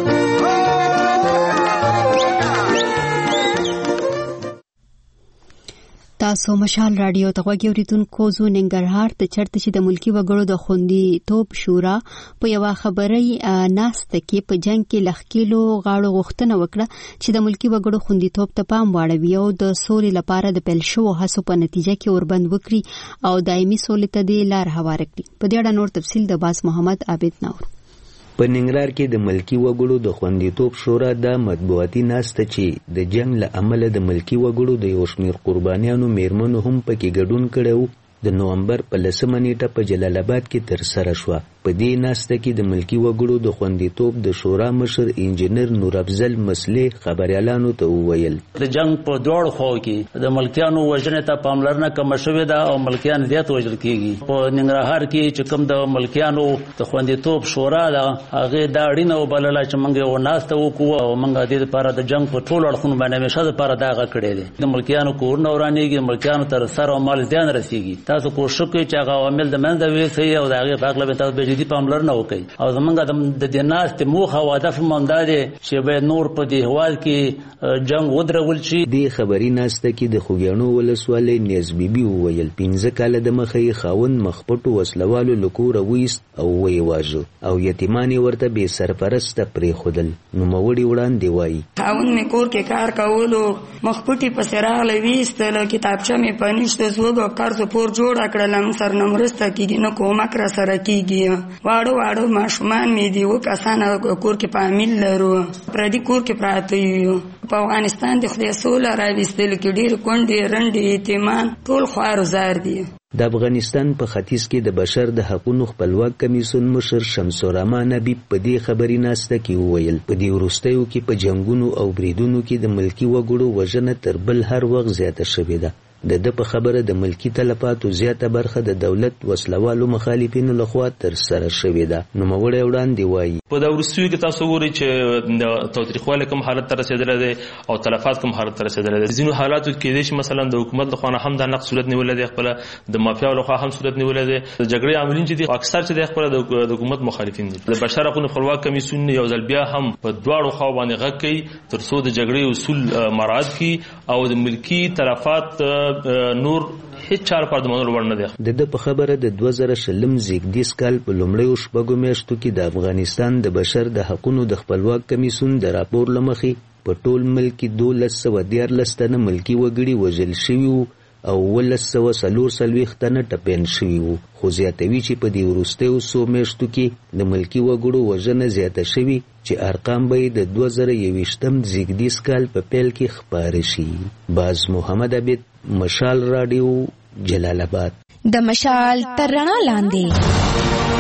تاسو مشال رادیو ته غوږی اوریدونکو زو ننګرهار ته چرته چې د ملکی وګړو د خوندي توپ شورا په یو خبري ناسته کې په جنگ کې لخکیلو غاړو غوښتنه وکړه چې د ملکی وګړو خوندي توپ ته پام واړوي او د سولې لپاره د پیل شو هڅو په نتیجه کې اوربند وکړي او دایمي سولې ته د لار هوار کړي. په دې اړه نور تفصیل د باز محمد عابد نور. په ننګرهار کې د ملکی وګړو د خوندیتوب شورا د مطبوعاتي ناسته چې د جنگ له امله د ملکی وګړو د یو شمېر قربانیانو میرمنو هم پکې ګډون کړی د نومبر په لسمه نیټه په جلال آباد کې ترسره شوه. په دې ناسته کې د ملکی وګړو د خوندیتوب د شورا مشر انجینر نور افضل مسلې خبريالانو ته وویل د جنگ په دوړ خو کې د ملکیانو وژنې ته پاملرنه کم شوې ده او ملکیان زیات وژل کیږي. په ننګرهار کې چې کوم د ملکیانو د خوندیتوب شورا ده هغه دا اړینه وبلله چې موږ یو ناسته وکړو او موږ د دې لپاره د جنگ په ټولو اړخونو باندې همیشه لپاره دا غږ کړی دی. د ملکیانو کورونه ورانېږي، ملکیانو تر سر او مال زیان رسیږي. تاسو کوشش وکړئ چې هغه عوامل د منځه ویسئ او د هغې په هکله به تاسو به جدي پاملرنه وکړئ. او زمونږ د دې ناستې موخه او هدف هم همدا دی چې باید نور په دې هېواد کې جنګ ودرول شي. دې خبري ناسته کې د خوږیاڼو ولسوالۍ نیاز بیبي وویل پنځه کاله د مخه یې خاوند مخپټو وسلوالو له کوره ویست او ویې واژه او یتیمان یې ورته بې سرپرسته پرېښودل. نوموړي وړاندې وایي خاوند مې کور کې کار کولو مخپټي پسې راغلی ویستله کتابچه مې په نشته زوږ قرض پور جوړه کړله موږ سره نه مرسته کېږي نه کومک را سره کېږي. واړه واړه ماشومان مې دي اووه کسانه کور کې فامیل لرو پردي کور کې پراته یو. په افغانستان د خدای سوله راویستلو کې ډېرې کونډې رنډې یتیمان ټول خوار زار دي. د افغانستان په ختیځ کې د بشر د حقوقو خپلواک کمیسیون مشر شمس الرحمن حبیب په دې خبري ناسته کې وویل په دې وروستیو کې په جنگونو او بریدونو کې د ملکی وګړو وژنه تر بل هر وخت زیاته شوې ده. د د په خبره د ملکی تلفاتو زیاته برخه د دولت وسلوالو مخالفینو لخوا تر سره شوې ده. نوموړی وړاندې وایي په دا وروستیو کې تاسو ګورئ چې د تاوتریخوالي کوم حالت ته رسېدلی دی او تلفات کوم حالت ته رسېدلی دی. ځینو حالاتو کې کېدای شي مثلا د حکومت لخوا نه هم دا نقد صورت نیولی دی، خپله د مافیاو لخوا هم صورت نیولی دی. د جګړې عاملین چې دي اکثر چې دی خپله د حکومت مخالفین دي. د بشر حقوقو خپلواک کمیسیون یو ځل بیا هم په دواړو خواو باندې غږ کوي تر څو د جګړې اصول مراعات کړي او د ملکي تلفات نور هیڅ چاره پر د منلو وړ نه دی. د د په خبره د دوه زره شلم زیږدیز کال په لومړیو شپږو میاشتو کې د افغانستان د بشر د حقوقو د خپلواک کمیسیون د راپور له مخې په ټول ملک کې دولس سوه دیارلس تنه ملکي وګړي وژل شوي وو او اوولس سوه څلور څلوېښت تنه ټپیان شوي وو. خو زیاتوي چې په دې وروستیو څو میاشتو کې د ملکي وګړو وژنه زیاته شوي چې ارقام به د دوه زره یوویشتم زیږدیز کال په پیل کې خپاره شي. باز محمد عبید، مشال رادیو، جلال آباد. د مشال تر رڼا لاندې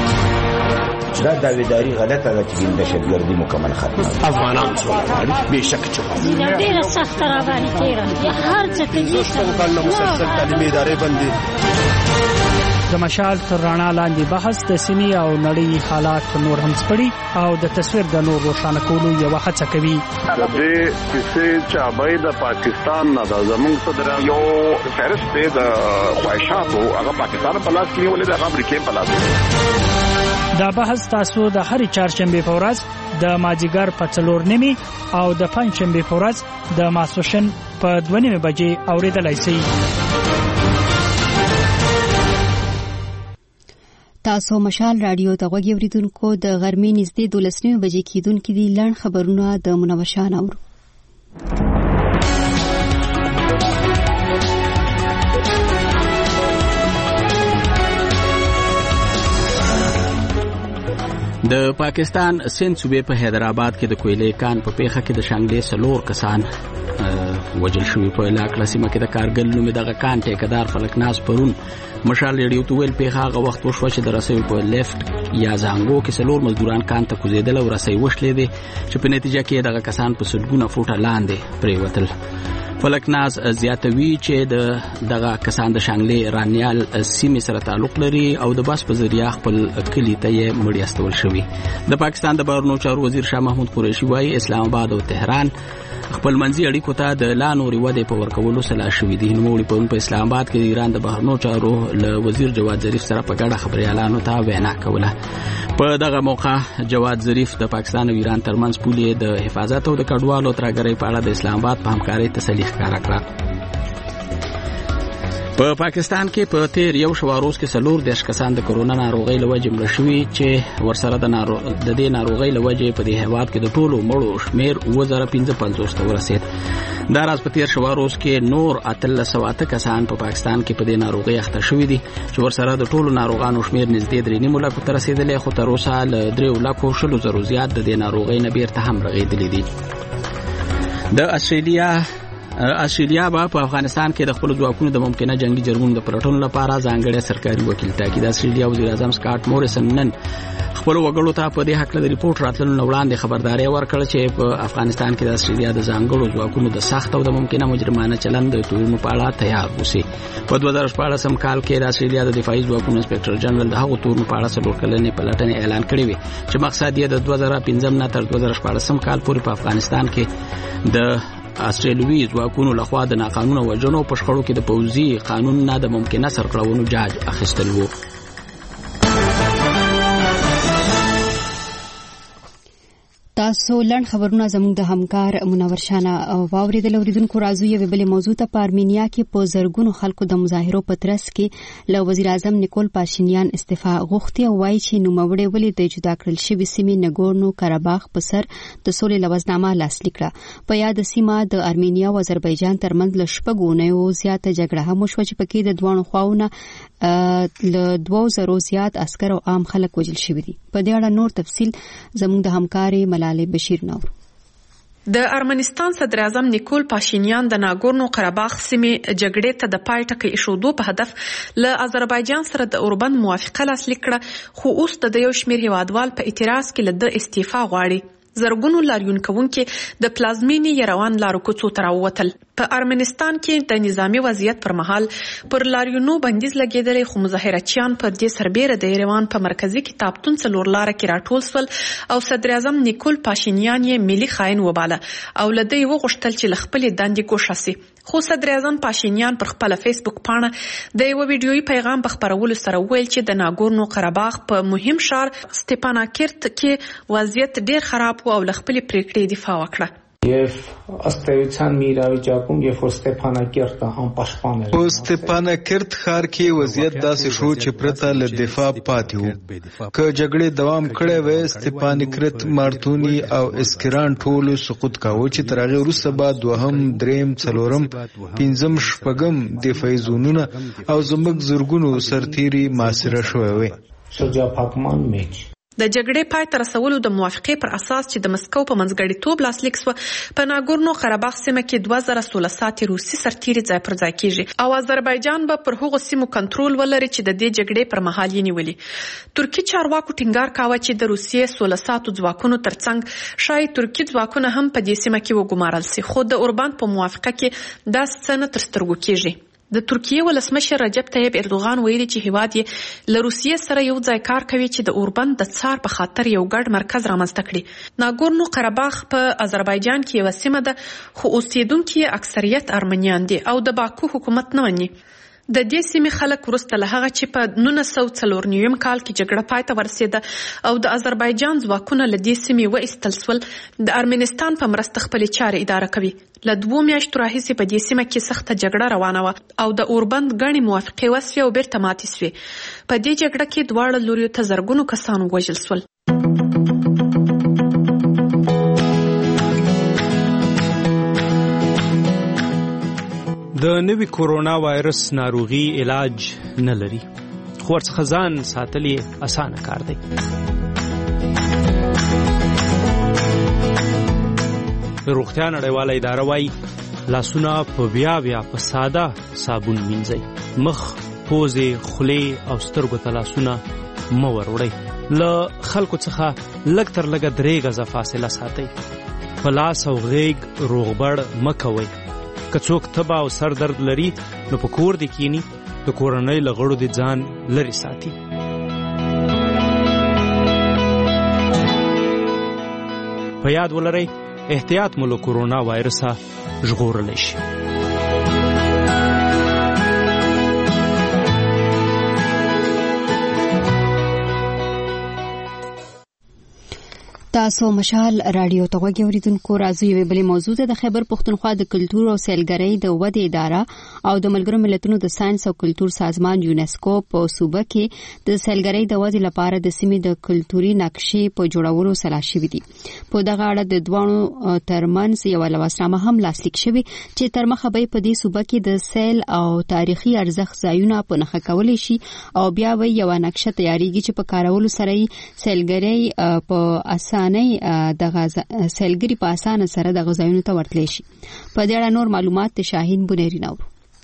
دا داویداری غلطه ده چې د دهشتګردي مکمل ختمه افغانان څومره بېشکه چې ډېره سخته راباندې تېره هر څه کوي مسلسل تعلیمي ادارې بندې د مشال تر رڼا لاندې بحث د سیمې او نړۍ حالات نور هم سپړي او د تصویر د نور روښانه کولو یو هڅه کوي. د کیسې چابای د پاکستان نه د زمونږ صدر یو فهرست دی د خواهشاتو هغه پاکستان په لاس کې نیولې د امریکا په لاس کې. دا بحث تاسو د هر چهارشنبه په ورځ د ماجیګر په څلور نیمي او د پنځشنبه په ورځ د ماسوشن په دوه نیمه بجې اوریدلای شئ. تاسو مشال رادیو ته غوږی اوریدونکو د غرمې نږدې دولس نیمه بجې کېدونکې دي لړ خبرونه د منور شاه اورو. د پاکستان سند صوبې په حیدرآباد کې د کویلې کان په پیښه کې د شانګلې سلور کسان وجل شوی. په علاقه سیمه کې د کارګل نومې دغه کان ټیکدار فلکناز پرون مشال ریډیو ته ویل پیښه هغه وخت وشوه چې د رسۍ په لیفت یا زانګو کې سلور مزدوران کان ته کوزیدل او رسۍ وشلې دي چې په نتیجه کې دغه کسان په سلګونه فوټه لاندې پریوتل. فلکناز زیاتوي چې د دغه کسان د شانګلې رانیال سیمې سره تعلق لري او د بس په ذریعہ خپل کلی ته یې مړی استول شوی. د پاکستان د بهرنیو چارو وزیر شاه محمود قریشي وايي اسلام آباد او تهران خپل منځي اړیکو ته د لا نوري ودې په ورکولو سلا شوې دي. نو په په اسلام آباد کې ایران د بهرنیو چارو له وزیر جواد ظریف سره په ګډه خبري اعلان ته وینا کوله. په دغه موقع جواد ظریف د پاکستان او ایران ترمنځ پولې د حفاظت او د کډوالو ترګرۍ په اړه د اسلام آباد په همکارۍ تسلیح ښکاره کړه. په پاکستان کې په تیر یو شواروز کې سلور دیش کسان د کرونا ناروغۍ له وجې مړه شوي چې ورسره د نارو د دې ناروغۍ له وجې په دې هیواد کې د ټولو مړو شمیر اووه زره پنځه پنځوس ته ورسېد. دا راز په تیر شواروز کې نور اتلس سوه اته کسان په پاکستان کې په دې ناروغۍ اخته شوي دي چې ورسره د ټولو ناروغانو شمیر نږدې درې نیمو لکو ته رسېدلی، خو تر اوسه له دریو لکو شلو زرو زیات د دې ناروغۍ نه بیرته هم رغېدلي دي. د استرالیا استرالیا به په افغانستان کې د خپل ځواکونو د ممکنه جنگي جرمونو د پلټنو لپاره ځانګړی سرکاري وکیل ټاکي. د استرالیا وزیر اعظم سکاټ موریسن نن خپل وګړو ته په دې حق له ریپورت راتللو نه وړاندې خبرداري ورکړه چې په افغانستان کې د استرالیا د ځانګړو ځواکونو د سخت او د ممکنه مجرمانه چلند د تورونو په اړه تیار اوسي. په دوه زره شپاړسم کال کې د استرالیا د دفاعي ځواکونو انسپکټر جنرال د هغو تورونو په اړه څلور کلنې پلټنې اعلان کړې وې چې مقصد یې د دوه زره پنځم نه تر دوه زره شپاړسم کال پورې په افغانستان کې د استرالوي ځواکونو لخوا د ناقانونه وژنو په شخړو کې د پوځي قانون نه د ممکنه سرغړونو جاج اخیستل وو. تاسو لړ خبرونه زموږ د همکار منور شاه واوریدل. اوریدونکو راځو یو بل موضوع ته. په ارمینیا کې په زرګونو خلکو د مظاهرو په ترڅ کې له وزیر اعظم نیکول پاشینیان استعفا غوښتي او وایي چې نوموړی ولې د جدا کړل شوې سیمې نګورنو کاراباخ په سر د سولې لوزنامه لاسلیک کړه. په یاد سیمه د ارمینیا او آذربایجان ترمنځ له شپږو اونیو زیاته جګړه هم وشوه چې پکې د دوه خواوو له دوه زرو زیات عسکر او عام خلک وژل شوي دي. په دې اړه نور تفصیل زموږ د همکارې ملالۍ بشیر نور. د ارمنستان صدر اعظم نیکول پاشینیان د ناګورنو قرهباغ سیمې جګړې ته د پای ټکی ایښودو په هدف له آذربایجان سره د اوربند موافقه لاسلیک کړه، خو اوس د یو شمېر هیوادوال په اعتراض کې له د استعفا غواړي. زرګونو لاریون کوونکي د پلازمینې یروان لارو کوڅو ته راووتل. په ارمنستان کې د نظامی وضعیت پر مهال پر لاریونو بندیز لګیدلی، خو مظاهرچیان پر دې سربیره د یروان په مرکزی کتابتون څلور لاره کې راټول سول او صدر اعظم نیکول پاشینیان یې ملي خائن وباله او له دوی وغوښتل چې له خپلې دندې ګوښه سي. خو صدر اعظم پاشینیان پر خپل فیسبوک پاڼه د یو ویډیويي پیغام په خپرولو سره ویل چې د ناګورنو قرهباغ په مهم ښار ستپاناکرت کې وضعیت ډیر خراب او له خپل پریکړې دفاع وکړه. په ستپاناکرت ښار کې وضعیت داسې شو چې پرته له دفاع پاتې وو. که جګړې دوام کړی وای ستپاناکرت، مارتونی او اسکران ټولو سقوط کاوه چې تر هغې وروسته به دوهم، دریم، څلورم، پنځم، شپږم دفاعي زونونه او زموږ زرګونو سرتیري محاصره شوی وای. د جګړې پای ته رسولو د موافقې پر اساس چې د مسکو په منځګړیتوب لاسلیک سوه، په ناګورنو قرهباغ سیمه کې دوه زره سوله ساتي روسي سرتیري ځای پر ځای کیږي او آذربایجان به پر هغو سیمو کنټرول ولري چې د دې جګړې پر مهال یې نیولي. ترکي چارواکو ټینګار کاوه چې د روسیې سوله ساتو ځواکونو ترڅنګ شاید ترکي ځواکونه هم په دې سیمه کې وګمارل سي، خو د اوربند په موافقه کې دا څه نه تر سترګو کیږي. د ترکیه ولسمشر رجب طیب اردوغان ویلي چې هیواد یې له روسیې سره یو ځای کار کوي چې د اوربند د څار په خاطر یو ګډ مرکز رامنځته کړي. ناګورنو قرهباغ په آذربایجان کې یوه سیمه ده خو اوسیدونکي یې اکثریت ارمنیان دي او د باکو حکومت نه مني. د دې سیمې خلک وروسته له هغه چې په نولس سوه څلور نوي کال کې جګړه پای ته ورسېده او د آذربایجان ځواکونه له دې سیمې وایستل سول، د ارمنستان په مرسته خپلې چارې اداره کوي. له دوو میاشتو راهیسې په دې سیمه کې سخته جګړه روانه وه او د اوربند ګڼې موافقې وسوې او بیرته ماتې سوې. په دې جګړه کې دواړه لوریو ته زرګونو کسان ووژل سول. د نوي کورونا وایرس ناروغي علاج نه لري، خو ورڅخه ځان ساتل یې اسانه کار دی. روغتیا نړیواله اداره وایي لاسونه په بیا بیا په ساده صابون مینځئ. مخ، پوزې، خولې او سترګو ته لاسونه مه وروړئ. له خلکو څخه لږ تر لږه درې غزه فاصله ساتئ. په لاس او غیږ روغبړ مه کوئ. که څوک تبه او سر درد لري نو په کور دې کینی، د کورنۍ له غړو دې ځان لرې ساتي. په یاد ولرئ احتیاط مو له کورونا وایرسه ژغورلی شي. تاسو مشال رادیو ته غوږی اوریدونکو، راځو یوې بلې موضوع ته. د خیبر پښتونخوا د کلتور او سیلګرۍ د ودې اداره او د ملګرو ملتونو د ساينس او کلتور سازمان یونسکو په صوبه کې د سیلګرۍ د ودې لپاره د سیمې د کلتوري نقشې په جوړولو سلا شوې دي. په دغه اړه د دوه ترمنځ یو لواسنامه هم لاسلیک شوې چې تر مخه به په دې صوبه کې د سیل او تاریخي ارزښت ځایونه په نښه کولی شي او بیا به یو نقشه تیاریږي چې په کارولو سره سیلګرۍ په اسانه دغه سیلګری په اسانه سره د غزاینو ته ورتلی شي. په دې اړه نور معلومات د شاهین بنيري نو.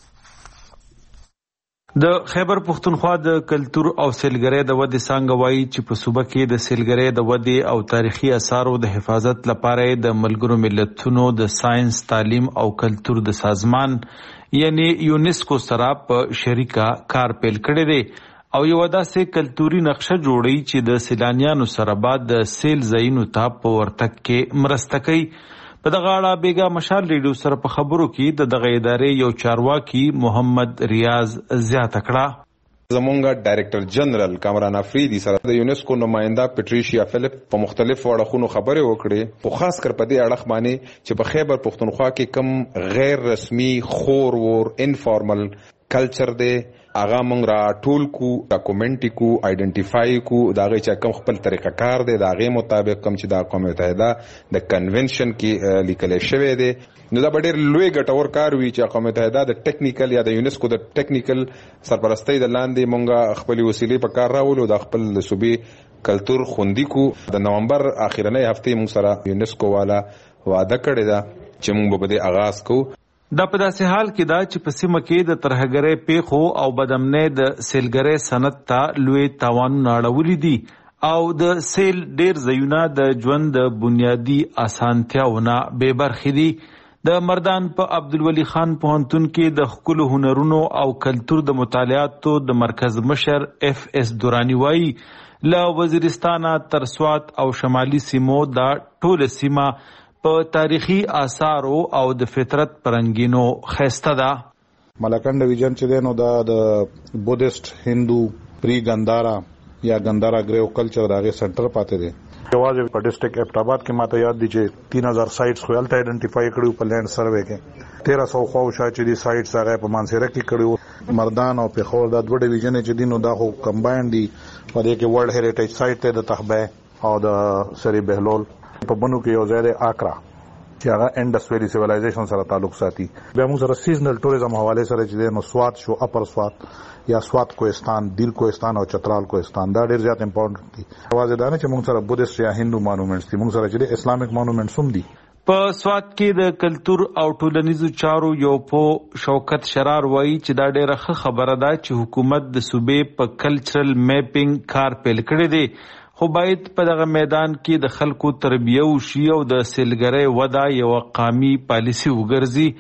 د خیبر پښتونخوا د کلتور او سیلګرۍ د ودې څنګه وایي چې په صوبه کې د سیلګرۍ د ودې او تاریخي آثارو د حفاظت لپاره د ملګرو ملتونو د ساينس، تعلیم او کلتور د سازمان یعنی یونسکو سره په شریکه کار پیل کړی دی او یو داسې کلتوري نقشه جوړی چې د سیلانیانو سره بعد د سیل ځایونو ته په ورتګ کې مرسته کوي. په دغه اړه بیګا مشال ریډیو سره په خبرو کې د دغه ادارې یو چارواکي محمد ریاض زیاته کړه. زمونږ ډایریکټر جنرال کامران افریدي سره د یونسکو نماینده پټریشیا فلیپ په مختلفو اړخونو خبرې وکړې، خو خاص کر په دې اړخ باندې چې په خیبر پښتونخوا کې کم غیر رسمي خور ور انفارمل کلچر دی هغه مونږ را ټول کو، ډاکومنټ کو، آیډنټیفای کو، دا غي چې کوم خپل طریقه کار دی دا غي مطابق کوم چې د اقوام متحده د کنونشن کې لیکل شوی دی نو دا ډېر لوی ګټور کار وی چې اقوام متحده د ټیکنیکل یا د یونسکو د ټیکنیکل سرپرستی د لاندې مونږه خپل وسیلې په کار راولو د خپل صوبې کلتور خوندي کو. د نومبر اخیرنۍ هفته مونږ سره یونسکو والا وعده کړی دا چې مونږ به د آغاز کو. دا په داسې حال کې دا چې په سیمه کې د ترهګرۍ پیښو او بدامنۍ د سیلګرۍ صنعت ته لوی تاوانونه اړولي دي او د سیل ډېر ځایونه د ژوند د بنیادي اسانتیاونه بې برخې دي. د مردان په عبدالولي خان پوهنتون کې د ښکلو هنرونو او کلتور د مطالعاتو د مرکز مشر اف اس دورانی وایي له وزیرستانه تر سوات او شمالي سیمو دا ټوله سیمه په تاریخي آثارو او د فطرت پرنګینو خسته ده. ملکنډ ریجن چې دی نو دا د بودیست هندو پری ګندارا یا ګندارا ګریو کلچر دغه سنټر پاتې دی. یوازې په ډیسټریکټ ایبټ آباد کې ماته یاد دي چې تین هزار سایټس خو هلته آئیډنټیفای کړو په لینډ سروې کې، تیرہ سو خواوشا چې دي سایټس هغه په مانسیره کې کړو. مردان او پیښور دا دوه ډیویژن چې دي نو دا خو کمباین دي په دې کې ورلد هریټیج سایټ ته د تخبه او د سری بهلول په بنو کې یو ځای دی آکرا چې هغه انډس ویلی سیویلایزیشن سره تعلق ساتي. بیا موږ سره سیزنل ټوریزم حواله سره چې نو سوات شو، اپر سوات یا سوات کوهستان، دیر کوهستان او چترال کوهستان دا ډیر زیات امپورټنت دي. اواز دا نه چې موږ سره بودیست یا هندو مانومنټس دي، موږ سره چې اسلامیک مانومنټس هم دي. په سوات کې د کلتور او ټولنیزو چارو یو په شوکت شرار وایي چې دا ډیره ښه خبره ده چې حکومت د صوبې په کلچرل میپینګ کار پیل کړی دی، خو باید په دغه میدان کې د خلکو تربیه وشي او د سیلګرۍ وده یو قامي پالیسي وګرځي.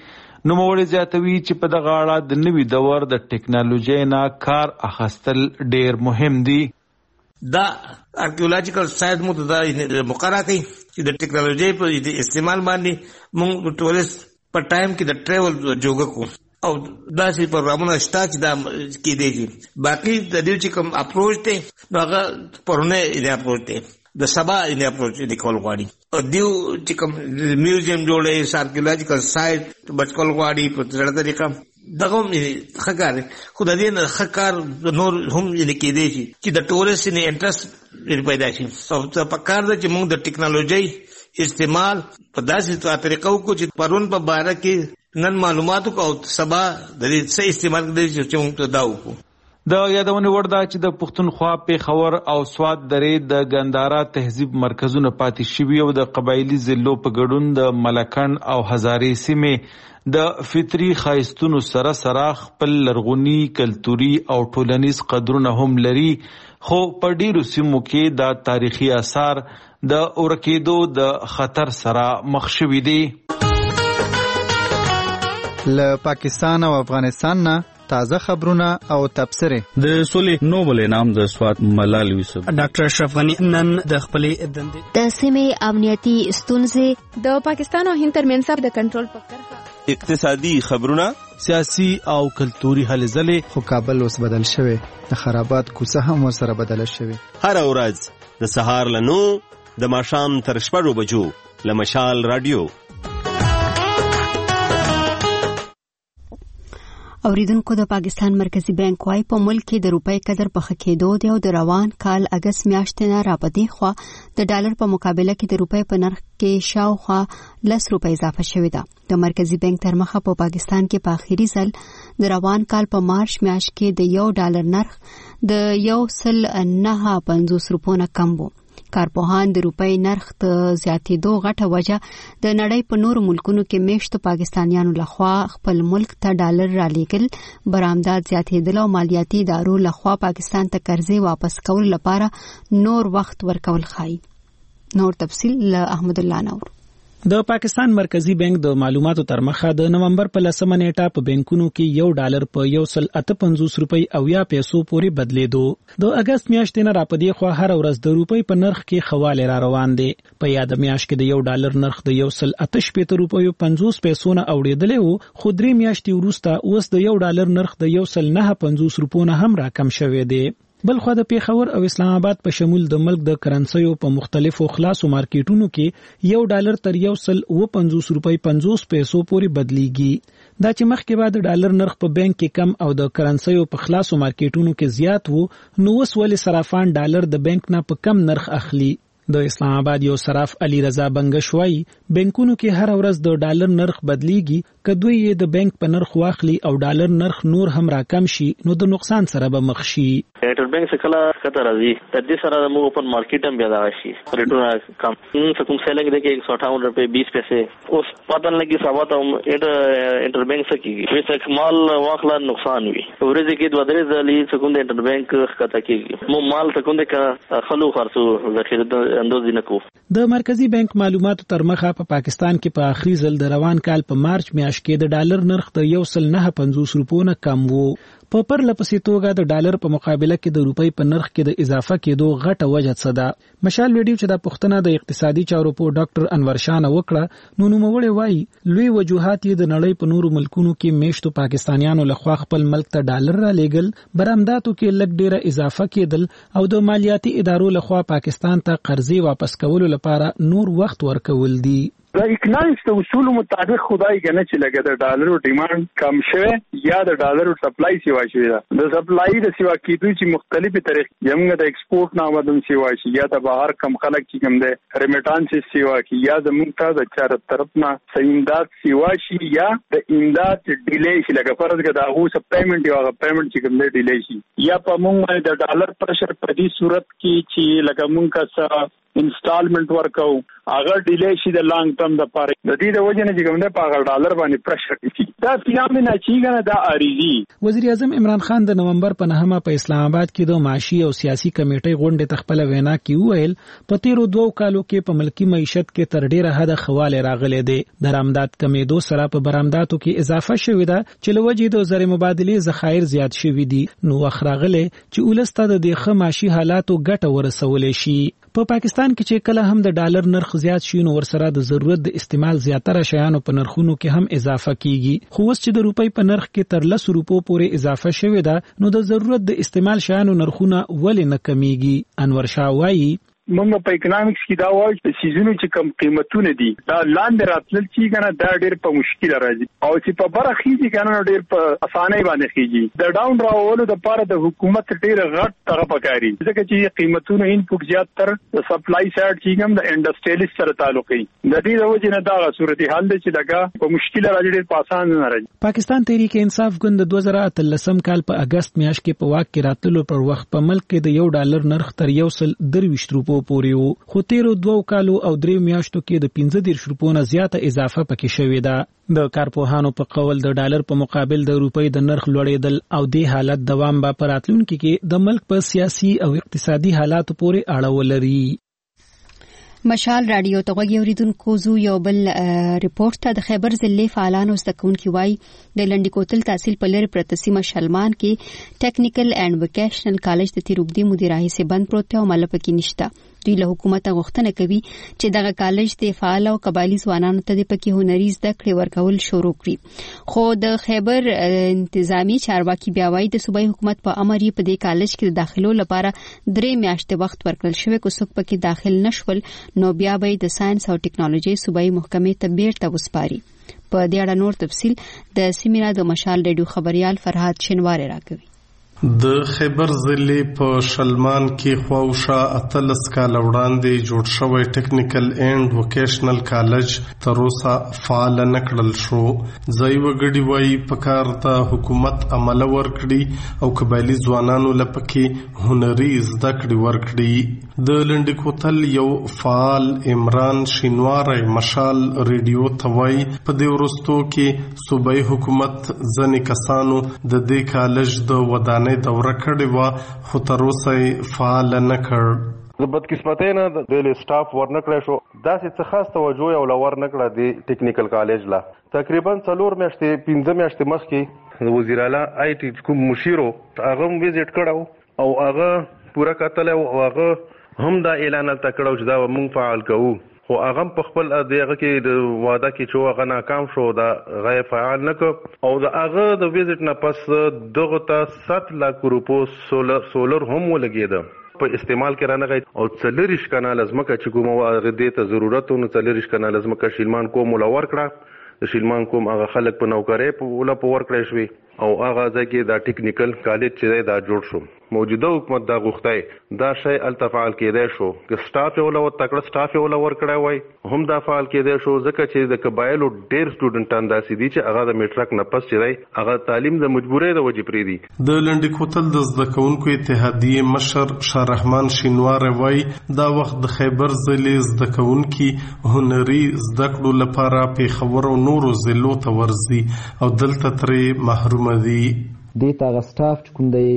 نوموړی زیاتوي چې په دغه اړه د نوي دور د ټیکنالوژۍ نه کار اخیستل ډیر مهم دي. دا ارکیولوژیکل سایت مو ته مقرره کوي چې د ټیکنالوژۍ په استعمال باندې موږ ټوریست په ټایم کې د ټریول جوګه کو او داسې پروګرامونه شته چې دا کېدی شي. باقي د دې چې کوم اپروچ دی نو هغه پرونه یې اپروچ دی د سبا یې اپروچ دی کول غواړي او دیو چې کوم میوزیم جوړي ارکیولوژیکل سایت بچکول غواړي په ځړه طریقه دغه خکار خو د دې نه خکار نور هم یې کېدی شي چې د ټوریست نه انټرست پیدا شي. او په کار ده چې موږ د ټیکنالوژۍ استعمال په داسې طریقو کو چې پرون په باره کې نن معلوماتو کو او سبا د دې صحیح استعمال کړي چې موږ ته دا وکړو. د یادونې وړ ده چې د پښتونخوا پیښور او سوات درې د ګندارا تهذیب مرکزونه پاتې شوي او د قبایلي ضلعو په ګډون د ملکن او هزارې سیمې د فطري ښایستونو سره سره خپل لرغوني کلتوري او ټولنیز قدرونه هم لري، خو په ډیرو سیمو کې د تاریخي آثار د ورکېدو د خطر سره مخ شوي دي. له پاکستان او افغانستان نه تازه خبرونه او تبصره. د سولې نوبل انعام د سوات ملال یوسف ډاکټر اشرف غنی نن د خپلې دندې د سیمې امنیتي ستونزې د پاکستان او هند ترمنځ د کنټرول په کرښه اقتصادي خبرونه سیاسي او کلتوري هلې ځلې. خو کابل اوس بدل شوی، د خرابات کوڅه هم ورسره بدله شوی. هر ورځ د سهار له نو د ماښام تر شپږو بجو له مشال رادیو. اوریدونکو د پاکستان مرکزی بانک وايي په ملک کې د روپۍ قدر په ښه کېدو دی او د روان کال اگست میاشتې نه راپدې خوا د ډالر په مقابله کې د روپۍ په نرخ کې شاوخوا لس روپۍ اضافه شوې ده. د مرکزی بانک تر مخه په پاکستان کې په آخري ځل د روان کال په مارچ میاشت کې د یو ډالر نرخ د یو سل نه پنځوس روپو نه کم و. کارپوهان د روپۍ نرخ د زیاتېدو غټه وجه د نړۍ په نورو ملکونو کې میشتو پاکستانیانو لخوا خپل ملک ته ډالر رالیږل، برآمدات زیاتېدل او مالیاتي ادارو لخوا پاکستان ته قرضې واپس کولو لپاره نور وخت ورکول ښایي. نور تفصیل له احمد الله نور. د پاکستان مرکزی بانک د معلوماتو تر مخه د نومبر په لسمه نیټه په بانکونو کې یو ډالر په یو سل اته پنځوس روپۍ او یا پیسو پورې بدلیدو. د اگست میاشتې نه راپدې خو هر ورځ د روپۍ په نرخ کې خواله را روان دي. په یاد میاشت کې د یو ډالر نرخ د یو سل اته شپږ روپۍ پنځوس پیسو نه اوریدلې وو، خو درې میاشتې وروسته اوس د یو ډالر نرخ د یو سل نه پنځوس روپو نه هم راکم شوی دی. بل خو د پیښور او اسلام آباد په شمول د ملک د کرنسیو په مختلفو خلاصو مارکیټونو کې یو ډالر تر یو سل و پنځوس روپۍ پنځوس پیسو پورې بدلیږي. دا چې مخکې بعد د ډالر نرخ په بانک کې کم او د کرنسیو په خلاصو مارکیټونو کې زیات وو، نو اوس ولې صرافان ډالر د بانک نه په کم نرخ اخلي؟ د اسلام آباد یو صراف علي رضا بنگش وایي بانکونو کې هر ورځ د ډالر نرخ بدلیږي، کدوې یې د بانک په نرخ واخلي او ډالر نرخ نور هم راکم شي نو د نقصان سره به مخ شي. انټر بانک څخه کله کته راځي د دې سره د مو اوپن مارکیټ هم بیا دا شي ریټرن کم څه کوم سیلنګ د کې ایک سو اٹھاون روپے بیس پیسې اوس پاتن لګي سبا ته انټر بانک څخه کیږي چې مال واخلا نقصان وي ورځ کې دوه درې ځلې څه کوم د انټر بانک کته کیږي مو مال څه کوم د خلو خرڅو ذخیره اندوز نه کو. د مرکزی بانک معلوماتو تر مخه په پا پاکستان کې په آخري ځل د روان کال په مارچ میاشت کې د ډالر نرخ د یو سل نه پنځوس روپو نه کم وو. په پرله پسې توګه د ډالر په مقابله کې د روپۍ په نرخ کې د اضافه کېدو غټه وجه څه ده؟ مشال ویډیو چې د پښتنه د اقتصادي چارو په ډاکټر انور شاه وکړه نو نوموړی وایي لوی وجوهات یې د نړۍ په نورو ملکونو کې میشتو پاکستانیانو لخوا خپل ملک ته ډالر را لیږل، برآمداتو کې لږ ډیره اضافه کېدل او د مالیاتي ادارو لخوا پاکستان ته قرضې واپس کولو لپاره نور وخت ورکول دي. د اکنامکس د اصول مطابق خدای کنه چې لګا د ډالرو ډیماند کم شوه یا د ډالرو سپلای سیوا شوی دا د سپلای د سیوا کېدو چې مختلفي طریقې یمغه د ایکسپورت نه آمدن سیوا شي یا د بهر کم خلک چې کوم د ریمیټانس سیوا کی یا د ممتاز چار طرف نه امداد سیوا شي یا د امداد ډیلی شي لکه فرض کړه دا هو سب پیمنٹ یا پیمنٹ چې کوم د ډیلی شي یا په موږ د ډالر پرشر په دې صورت کې چې لکه موږ کا انسټالمنٹ ورکو هغه ډیلی شي د لانګ ټرم د پاره د دې د وجه نه چې کوم نه په هغه ډالر باندې پرشر کیږي دا فینامنا چې کنه دا اړیږي. وزیر اعظم عمران خان د نومبر په نهمه په اسلام آباد کې د معاشي او سیاسي کمیټې غونډې تخپل وینا کې وویل په تیرو دوو کالو کې په ملکی معیشت کې تر ډیره حد خواله راغلي دي. درآمدات کمیدو سره په برآمداتو کې اضافه شوې ده چې لوجې د زر مبادله ذخایر زیات شوي دي. نو وخراغله چې ولسته د دغه معاشي حالاتو ګټه ورسولې شي. په پاکستان کې چې کله هم د ډالر نرخ زیات شي نو ورسره د ضرورت د استعمال زیاتره شیانو په نرخونو کې هم اضافه کیږي. خو اوس چې د روپۍ په نرخ کې تر لس روپو پورې اضافه شوې ده نو د ضرورت د استعمال شیانو نرخونه ولې نه کمیږي؟ انور شاه وایي موږ په اکونومکس کې دا وایو چې سیزونو چې کم قیمتونه دي دا لاندې راتلل چې کنه دا ډېر په مشکل راځي او چې په بره خېږي کنه ډېر په اسانۍ باندې خېږي. د ډاون راولو د لپاره د حکومت ډېر غټ طرف پکاري ځکه چې قیمتونه انپوټ زیات تر د سپلای سایډ چې کوم د انډستریالیست سره تعلق لري. د دې د وجې نه دا صورتحال دی چې دغه په مشکل راځي ډېر په اسان نه راځي. پاکستان تحریک انصاف ګوند د دوه زره اتلسم کال په اگست میاشت کې په واک کې راتلو پر وخت په ملک کې د یو ډالر نرخ تر یو سل درویشت روپو پورې وو. خو تیرو دوو کالو او درې میاشتو کې د پنځه دېرش روپو نه زیاته اضافه پکې شوې ده. د کارپوهانو په قول د ډالر په مقابل د روپۍ د نرخ لوړېدل او دې حالت دوام به په راتلونکي کې د ملک په سیاسي او اقتصادي حالاتو پورې اړه ولري. مشال رادیو ته غوږی اوریدونکو زو یو بل ریپورت ته د خیبر ضلع فعالانو زدهکوونکي وایي د لنډي کوتل تحصیل په لرې پرته سیمه شلمان کې ټیکنیکل اینډ وکیشنل کالج د تیر اوږدې مودې راهیسې بند پروت دی او ماله پکې نشته. دوی له حکومت غوښتنه کوي چې دغه کالج د فعال او قبایلی ځوانانو ته د پکې هنري زده کړې ورکول شروع کړي. خو د خیبر انتظامی چارواکي بیا وایي د صوبایي حکومت په امر یې په دې کالج کې د داخلو لپاره درې میاشتې وخت ورکړل شوی. که څوک پکې داخل نشول نو بیا به د ساينس او ټیکنالوژي صوبایي محکمې ته بیرته وسپاري. په دې اړه نور تفصیل د سیمینار د مشال ریډیو خبريال فرهاد شنوار راکوي. د خیبر ضلع په شلمان کې خواوشا اتلس کال وړاندې جوړ شوی ټیکنیکل اینډ وکیشنل کالج تر اوسه فعال نه کړل شو. ځای وګړي وایي پکار ته حکومت عمل ورکړي او قبایلی ځوانانو لپاره هنري زده کړې ورکړي. د لنډي کوتل یو فعال عمران شینوار مشال ریډیو ته وایي په دې وروستو کې صوبایي حکومت ځنې کسانو د دې کالج د ودانۍ دوره کړې وه خو تر اوسه یې فعال نه کړ. د بدقسمتۍ نه د ډېلې سټاف ورنه کړی شو. داسې څه خاص توجه یې له ور نه کړه د ټیکنیکل کالج لا. تقریبا څلور میاشتې پنځه میاشتې مخکې د وزیر اعلی آی ټي کوم مشیر هغه هم ویزټ کړی او هغه پوره کتلی او هغه هم دا اعلان هلته کړی چې دا به موږ فعال کوو. خو هغه په خپل دغه کې د واده کې چې هغه ناکام شو دا غیر فعال نه کړ او د هغه د ویزټ نه پس دغه ته سات لاک روپو سولر سولر هم ولګېده په استعمال کې رانغی او څلریش کانال ازمکه چې کومه هغه دې ته ضرورت نو څلریش کانال ازمکه شیلمان کوم ولور کړه. د شیلمان کوم هغه خلک په نوکرۍ په ولا په ور کړی شوی او هغه ځکه دا ټیکنیکل کالج چې دا جوړ شو. موجوده حکومت دا غوښتای دا شی التفعال کېدای شو که سټاف یې ولا تکړه سټاف یې ولا ور کړی وای هم دا فعال کېدای شو ځکه چې د قبایلو ډېر سټوډنټان داسې دي چې هغه د میټرک نه پس چې دی هغه تعلیم د مجبورۍ د وجې پرېږدي. د لنډي کوتل د زده کوونکو اتحادیې مشر شاه رحمان شینوار وایي دا وخت د خیبر ضلع زده کوونکي هنري زده کړو لپاره پېښور او نورو ضلعو ته ورځي او دلته ترې محرومه دي. دې ته هغه سټاف چې کوم دی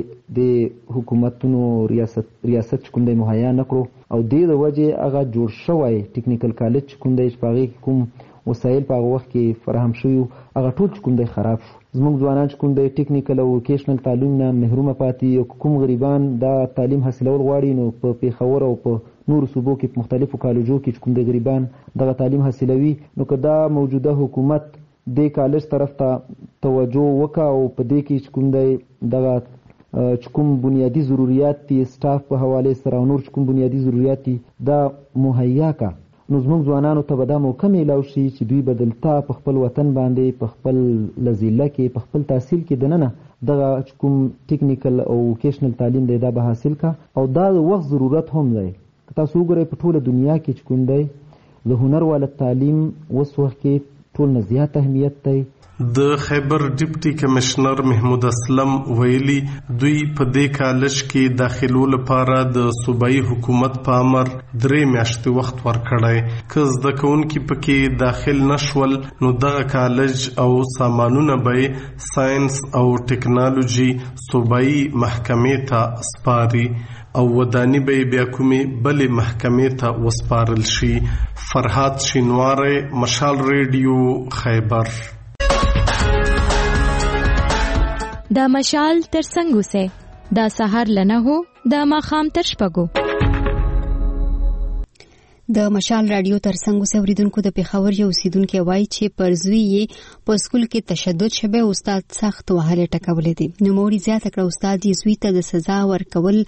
د حکومتونو ریاست ریاست چې کوم دی مهیا نه کړو او دې د وجې هغه جوړ شوی ټیکنیکل کالج چې کوم دی چې په هغې کې کوم وسایل په هغه وخت کې فراهم شوي هغه ټول چې کوم دی خراب شو. زموږ ځوانان چې کوم دی ټیکنیکل او وکیشنل تعلیم نه محرومه پاتې او کوم غریبان دا تعلیم حاصلول غواړي نو په پېښور او په نورو صوبو کې په مختلفو کالجو کې چې کوم دی غریبان دغه تعلیم حاصلوي نو که دا موجوده حکومت د کالج طرف ته توجه وکړه او په دې کې چې کوم دی دغه چې کوم بنیادي ضرورت دي سټاف په حواله سره او نور چې کوم بنیادي ضرورت دي دا مهیا کا نو زموږ ځوانانو ته به دا موقع میلاو شي چې دوی به دلته په خپل وطن باندې په خپل لزیله کې په خپل تحصیل کې دننه دغه چې کوم ټیکنیکل او وکیشنل تعلیم دی دا به حاصل کا او دا د وخت ضرورت هم دی. که تاسو وګورئ په ټوله دنیا کې چې کوم دی د هنر والا تعلیم اوس وخت کې ټول نه زیات اهمیت دی. د خیبر ډیپټي کمشنر محمود اسلم ویلي دوی په دې کالج کې داخلو لپاره د صوبایي حکومت په امر درې میاشتې وخت ورکړی. که زده کوونکي پکې داخل نشول نو دغه کالج او سامانونه به ساينس او ټکنالوژي صوبایي محکمې ته سپاري او ودانی به بیا کومې بلې محکمې ته وسپارل شي. فرهاد شینواره، مشال ریډیو، خیبر. دا مشال تر څنګه سه دا سحر لنه هو دا ماخام تر شپګو. د مشال رادیو تر څنګه سه اوریدونکو د پیښور یو اوسیدونکو وایي چې پرزوی یې په سکول کې تشدد شوه، استاد سخت وهله ټکولې دي. نو موري زیاته کړ استاد یې زوی ته د سزا ورکول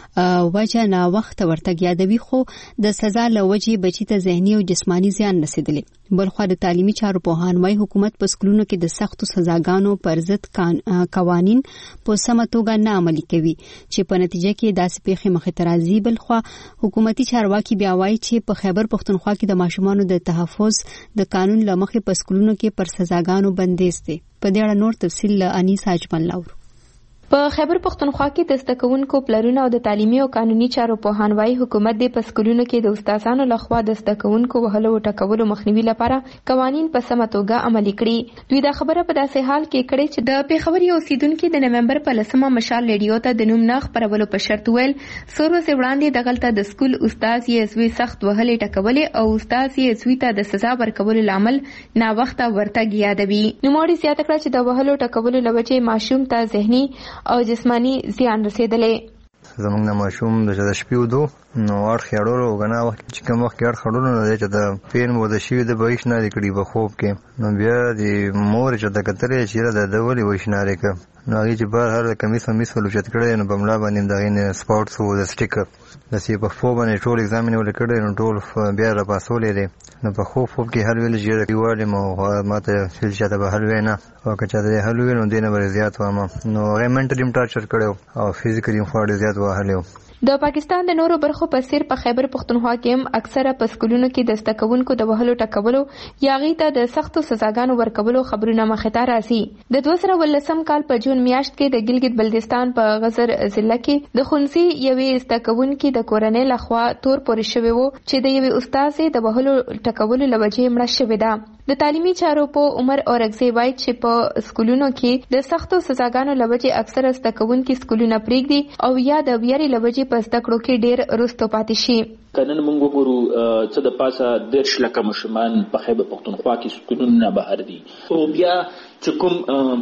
وجه نه وخت ورته یادوي، خو د سزا له وجې بچی ته ذهني او جسمانی زیان رسیدلی. بلخو د تعلیمي چارو پوهان وايي حکومت په سکولونو کې د سختو سزاګانو پر ضد قوانین په سمه توګه نه عملي کوي چې په نتیجه کې داسې پیښې مخې ته راځي. بلخو حکومتي چارواکي بیا وايي چې په خیبر پښتونخوا کې د ماشومانو د تحفظ د قانون له مخې په سکولونو کې پر سزاګانو بندیز دي. په دې اړه نور تفصیل له انیس اجمل لاور. په خیبر پښتونخوا کې د زده کوونکو پلرونه او د تعلیمي او قانوني چارو پوهان وايي حکومت د پسکولونو کې د استادانو لخوا د زده کوونکو وهلو او ټکولو مخنیوي لپاره قوانین په سمه توګه عملي کړي. دوی دا خبره په داسې حال کې کړې چې د پیښور یو اوسیدونکو د نومبر په لسمه مشال ریډیو ته د نوم نه خبرولو په شرط ویل څو ورځې وړاندې دغلته د سکول استاد یې زوی سخت وهلې ټکولې او استاد یې زوی ته د سزا ورکولو لامل نا وخت ورتګ یادوي. نو موري زیاته کړه چې د وهلو ټکولو لوجه ماشوم ته ذهني او جسمانی زیان رسیدلې. زمونږ د ماشوم د شپې ودو نو اړ خېړولو غنا وخت چې کوم وخت اړ خړولو نه چې د پین مو د شي د بهښ نه لري په خوب کې نو بیا د مور چې د کترې چې د دولي وښناره ک نو هغه چې بهر هر کمیس او میس ولوچت کړي نو بملا باندې دغه سپورټس او د سټیکر د سی په فو باندې ټول ایگزامین ول کړي نو ټول بیا را پاسولې دي نو په خو فو کې هر ویل چې دیواله مو ماته چې چې د بهر وینا او که چې د هلوین نو دینه ور زیات وامه نو هغه منټلی ټارچر کړو او فزیکلی فاړ زیات وهلو. د پاکستان د نورو برخو په سیر په خیبر پښتونخوا کې هم اکثره په سکولونو کې د زده کوونکو د وهلو ټکولو یا غي ته د سختو سزاګانو ورکولو خبرونه مخې ته راځي. د دوه زره ولسم کال په جون میاشت کې د ګلګت بلتستان په غزر ضلع کې د خنسي یوې زده کوونکې د کورنۍ لخوا تور پورې شوی وو چې د یوې استاد د وهلو ټکولو لوجې مړه شوې ده. د تعلیمي چارو په عمر اورغزی وایي چې په سکولونو کې د سختو سزاګانو لوجې اکثره زده کوونکي سکولونه پریږدي او یا د ویاري لوجې په زده کړو کې ډېر رستو پاتې شي. کنن موږ وګورو چې د پاسه دیرش لکه ماشومان په خیبر پښتونخوا کې سکولونه بهر دي او بیا چې کوم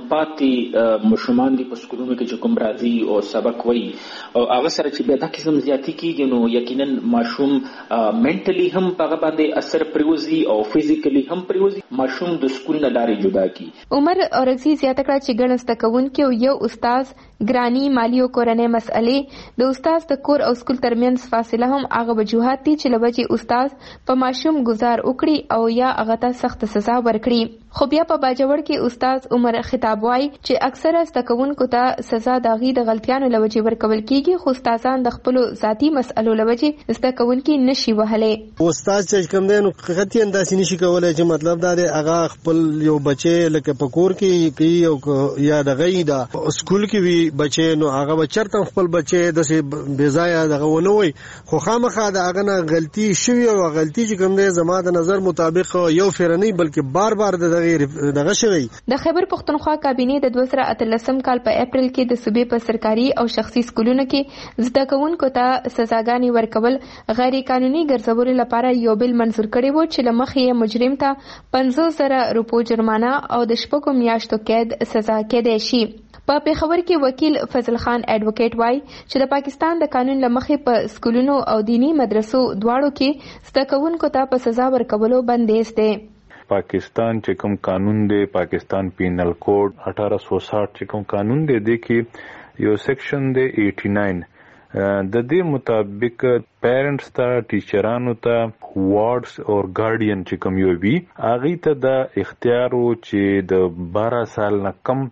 پاتې ماشومان دي په سکولونو کې چې کوم راځي او سبق وایي او هغه سره چې بیا دا قسم زیاتی کیږي نو یقینا ماشوم منټلی هم هغه باندې اثر پریوزي او فزیکلی هم پریوزي ماشوم د سکول نه لارې جدا کی. عمر اورغزی زیاته کړه چې ګڼ زده کوونکي او یو استاد ګرانی مالی او کورنۍ مسئلې د استاد د کور او سکول ترمنځ فاصله هم هغه وجوهات دي چې لوجه استاد په ماشوم گزار وکړي او یا هغه ته سخت سزا ورکړي. خو بیا په باجوړ کې استاد عمر خطاب وای چې اکثره زده کوونکو ته سزا داغي د غلطیانو لوجه ورکول کیږي خو استادان د خپل ذاتی مسئلو لوجه زده کوونکي نشي وهلې. استاد چې کوم دی نو حقیقت انداسې نشي کولای چې مطلب دا دی هغه خپل یو بچي لکه پکور کې کوي او یا دغه دا سکول کې وی بچي نو هغه بچرته خپل بچي د بيځایا دغه ونه وي خو خامخا د هغه نه غلطي شوی او غلطي چې کوم دی زما د نظر مطابق یو فرني بلکې بار بار د دغه شوی. د خیبر پښتونخوا کابینه د دوه زره اتلسم کال په اپریل کې د صوبې په سرکاري او شخصي سکولونو کې زده کوونکو ته سزاګانې ورکول غیر قانوني ګرځولو لپاره یو بل منظور کړی و چې لمخې مجرم ته پنځوس زره روپو جرمانه او د شپږو میاشتو قید سزا کېدای شي. په پیښور کې وکیل فضل خان ایڈوکیټ وای چې د پاکستان د قانون لمخې په سکولونو او دینی مدرسو دواړو کې زده کوونکو ته په سزا ورکولو بندیز دی. پاکستان چې کوم قانون دی پاکستان پینل کوډ اٹھارہ سو ساٹھ چې کوم قانون دی د کې یو سیکشن دی اسی نو د دې مطابق پیرنټس ته ټیچرانو ته وارډز او ګارډین چې کوم یو وی اغه ته د اختیار او چې د بارہ سال نه کم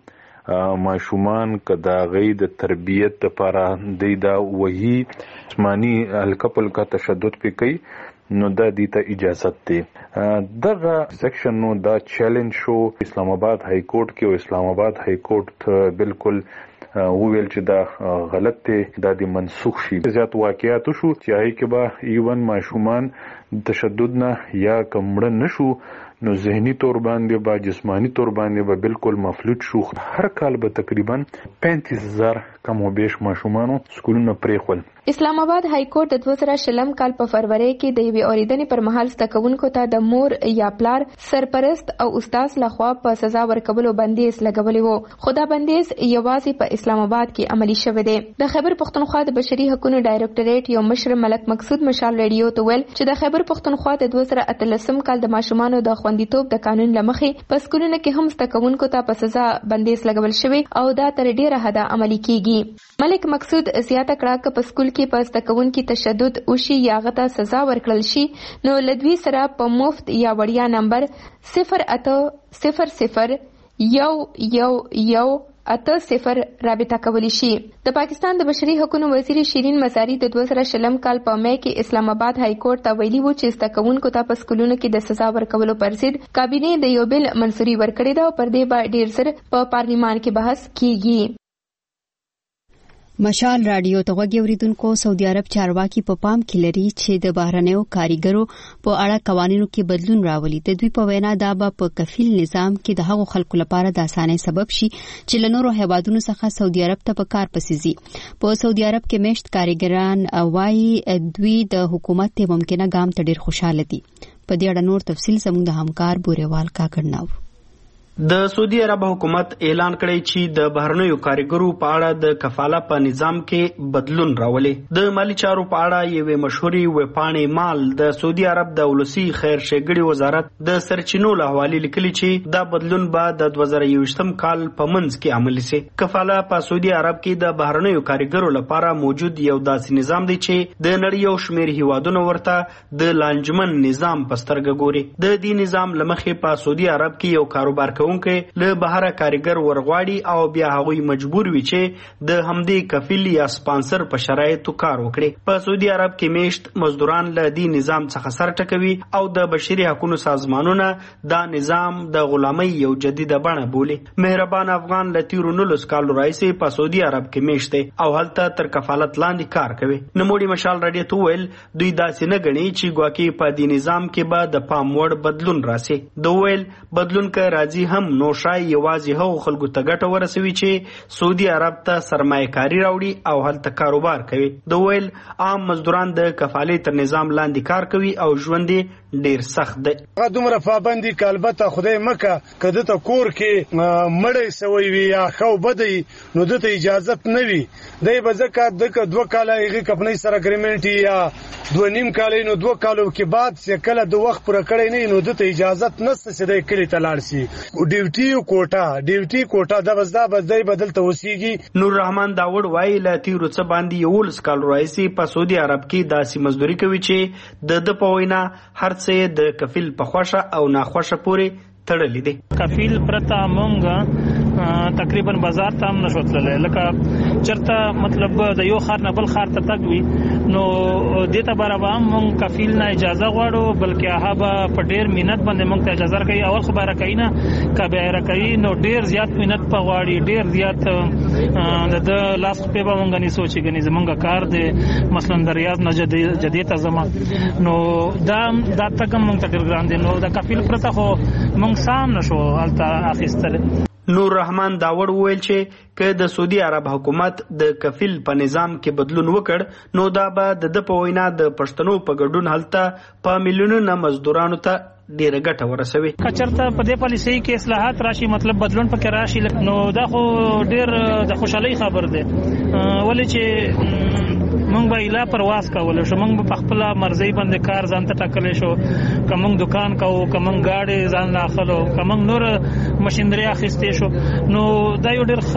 ماشومان کدا غي د تربيت لپاره د دا وਹੀ جسمانی الکپل کا تشدد پې کوي نو دا دې ته اجازت دی. دغه سیکشن نو دا چیلنج شو اسلام آباد های کورټ کې او اسلام آباد های کورټ بالکل وویل چې دا غلط دی، دا د منسوخ شي. زیات واقعیات شو چې هغه کې به ایون ماشومان تشدد نه یا کمړه نشو، نو ذهني تور باندې با جسمانی تور باندې به بالکل مفلوج شو. هر کال به تقریبا پینتیس هزار کم و بیش ماشومانو سکولونه پریخول. اسلام آباد های کورټ د دوه زره شلم کال په فروری کې د یوې اوریدنې پر مهال زدهکوونکو ته د مور یا پلار، سرپرست او استاد لخوا په سزا ورکولو بندیز لګولی وو، خو دا بندیز یوازې په اسلام آباد کې عملی شوی دی. د خیبر پښتونخوا د بشري حقوقو ډایرکټریټ یو مشر ملک مقصود مشال ریډیو ته ویل چې د خیبر پښتونخوا د دوه زره اتلسم کال د ماشومانو د خوندیتوب د قانون لمخې په سکولونو کې هم زدهکوونکو ته په سزا بندیز لګول شوی او دا تر ډیره حده عملی کیږي. ملک مقصود زیاته کړه چې په سکول کې په زدهکوونکو تشدد وشي یا غته سزا ورکړل شي نو لدوی سره په مفت یا وړیا نمبر صفر اته صفر صفر یو یو یو اته صفر رابطه کولی شي. د پاکستان د بشري حقوقو وزیر شیرین مزاری د دوه زره شلم کال په مې کې اسلام آباد های کورټ ته ویلي وو چې زدهکوونکو ته په سکولونو کې د سزا ورکولو پر ضد کابینې د یو بل منظوري ورکړې ده او پر دې به ډیر زر په پارلیمان کې بحث کیږي. مشال رادیو ته غوږی اوریدونکو، سعودي عرب چارواکي په پام کې لري چې د بهرنیو کاریګرو په اړه قوانینو کې بدلون راولي. د دوی په وینا دا به په کفیل نظام کې د هغو خلکو لپاره د اسانۍ سبب شي چې له نورو هیوادونو څخه سعودي عرب ته په کار پسې ځي. په سعودي عرب کې میشت کاریګران وایي دوی د حکومت ته ممکنه ګام ته ډیر خوشاله دي. په دې اړه نور تفصیل زموږ د همکار بوريوال کاکړناو. د سعودي عرب حکومت اعلان کړی چې د بهرنیو کاریګرو په اړه د کفاله په نظام کې بدلون راولي. د مالی چارو په اړه یوې مشهوري ویبپاڼې مال د سعودي عرب د ولسی خیر ښېګړې وزارت د سرچینو له حوالې لیکلي چې دا بدلون به د دوه زره یوویشتم کال په منځ کې عملي شي. کفاله په سعودي عرب کې د بهرنیو کاریګرو لپاره موجود یو داسې نظام دی چې د نړۍ یو شمېر هیوادونو ورته د لانجمن نظام په سترګه ګوري. د دې نظام له مخې په سعودي عرب کې یو کاروبار کوي له بهره کاریګر ورغواړي او بیا هغوی مجبور وي چې د همدې کفیل یا سپانسر په شرایطو کار وکړي. په سعودي عرب کې میشت مزدوران له دې نظام څخه سر ټکوي او د بشري حقوقو سازمانونه دا نظام د غلامۍ یو جدیده بڼه بولي. مهربان افغان له تیرو نولس کالو راهیسې په سعودي عرب کې میشت دی او هلته تر کفالت لاندې کار کوي. نوموړي مشال رادیو ته ویل دوی داسې نه ګڼي چې ګواکې په دې نظام کې به د پام وړ بدلون راسي. د ویل بدلون که راځي هم نو شای یوازې هغو خلکو ته ګټه ورسوي چې سعودي عرب ته سرمایه کاری راوړي او هلته کاروبار کوي. د ویل عام مزدوران د کفالې تر نظام لاندې کار کوي او ژوند ډیر سخت دی. هغه دومره پابندي کالبته خدای مکه کده ته کور کې مړی سوی وي یا خو بدی نو دته اجازه نه وي. دای به زکات د دوه کاله هغه کمپنی سره اګریمنټ یا دوه نیم کال نو دوه کالو کې بعد چې کله د وخت پر کړی نه نو دته اجازه نشته چې د کلی تلاړ شي. ډیوټي کوټا ډیوټي کوټا د وزدا بدای بدل ته وسیږي. نور رحمان داوود وایي لا تیرو څه باندې یو لس کال راځي په سعودي عرب کې داسې مزدوري کوي چې د د پوینا هر څه د کفیل په خوښه او ناخوښه پورې تړلې دي. کفیل پرته مونږ تقریبا بازار ته هم نشو تللی، لکه چرته مطلب د یو خار نه بل خار ته تګ وي نو دې ته برابر هم مونږ کفیل نه اجازه غواړو، بلکې هغه په ډیر مهنت باندې مونږ ته اجازه راکوي. اول خبره کوي نه کبه راکوي نو ډیر زیات مهنت په غواړي، ډیر زیات د لاس په به مونږ نه سوچي غني زمونږ کار دی مثلا د ریاض نه جدي ته زما نو دا دا تک مونږ ته ډیر ګران دي. نو د کفیل پرته خو مونږ سام نشو حالت اخیستل. نور رحمان داوود ویل چې که د سعودي عرب حکومت د کفیل په نظام کې بدلون وکړ نو دا به د د په وینا د پښتنو په ګډون هلته په میلیونونو مزدورانو ته ډیره ګټه ورسوي. کچرته په دې پالیسۍ کې اصلاحات راشي مطلب بدلون پکې راشي نو دا خو ډیر د خوشحالي خبر دی، ولې چې مونږ به اله پرواز کول شو، مونږ په خپل مرزي باندې کار ځان ته ټاکلی شو، کوم دکان کوو کوم گاډي ځان لاخلو کوم نور ماشينري اخیستې شو نو دا یو ډیر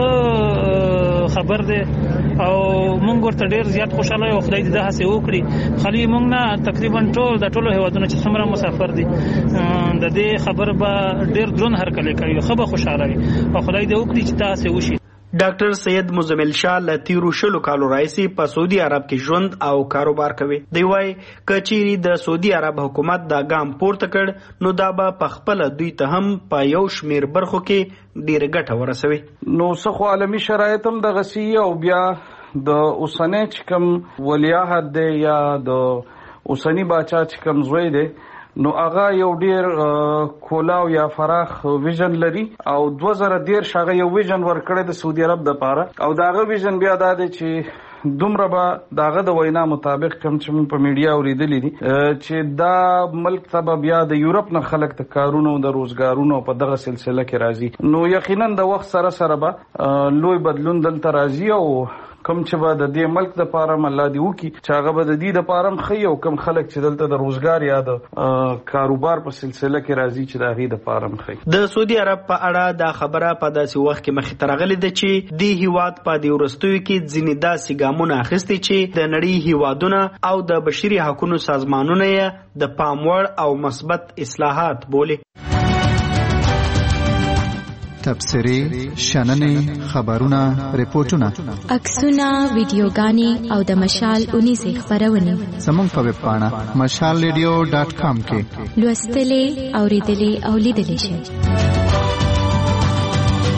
ښه خبر دی او مونږ ورته ډیر زیات خوشاله یو. خدای دې دا هڅه وکړي خالي مونږ نه تقریبا ټول د ټولو هیوادونو چې څومره مسافر دي د دې خبر به ډیر درون هرکلی کوي، خو به خوشاله وي او خدای دې وکړي چې تاسو وشي. ډاکټر سید مزمل شاه له تیرو شلو کالو راهیسې په سعودي عرب کې ژوند او کاروبار کوي. دی وايي که چیرې د سعودي عرب حکومت دا ګام پورته کړ نو دا به پخپله دوی ته هم په یو شمېر برخو کې ډېره ګټه ورسوي. نو څه خو عالمي شرایط هم دغسې او بیا د اوسنی چې کوم ولیعهد دی یا د اوسني باچا چې کوم زوی دی نو هغه یو ډیر کولاو یا فراخ ویژن لري او دوه زره دېرش هغه یو ویژن ورکړی د سعودي عرب دپاره او د هغه ویژن بیا دا دی چې دومره به د هغه د وینا مطابق کوم چې موږ په میډیا اورېدلي دي چې دا ملک ته به بیا د یورپ نه خلک د کارونو د روزګارونو په دغه سلسله کې راځي. نو یقینا د وخت سره سره به لوی بدلون دلته راځي او کوم چې به د دې ملک د پاره الله دې وکړي چې هغه به د دې د پاره خي او کوم خلک چې دلته د روزګار یا د کاروبار په سلسله کې راځي چې د هغې د پاره خي. د سعودي عرب په اړه دا خبره په داسې وخت کې مخې ته راغلې ده چې دې هیواد په دې وروستیو کې ځینې داسې ګامونه اخیستي چې د نړۍ هیوادونه او د بشري حقوقو سازمانونه یې د پام وړ او مثبت اصلاحات بولي. تبصرې، شننې، خبرونه، ریپورتونه، عکسونه، ویډیوګانې او د مشال اونیزې خپرونې زموږ په ویب پاڼه مشال ریډیو ډاټ کام کې لوستلې، اورېدلې او لیدلې شئ.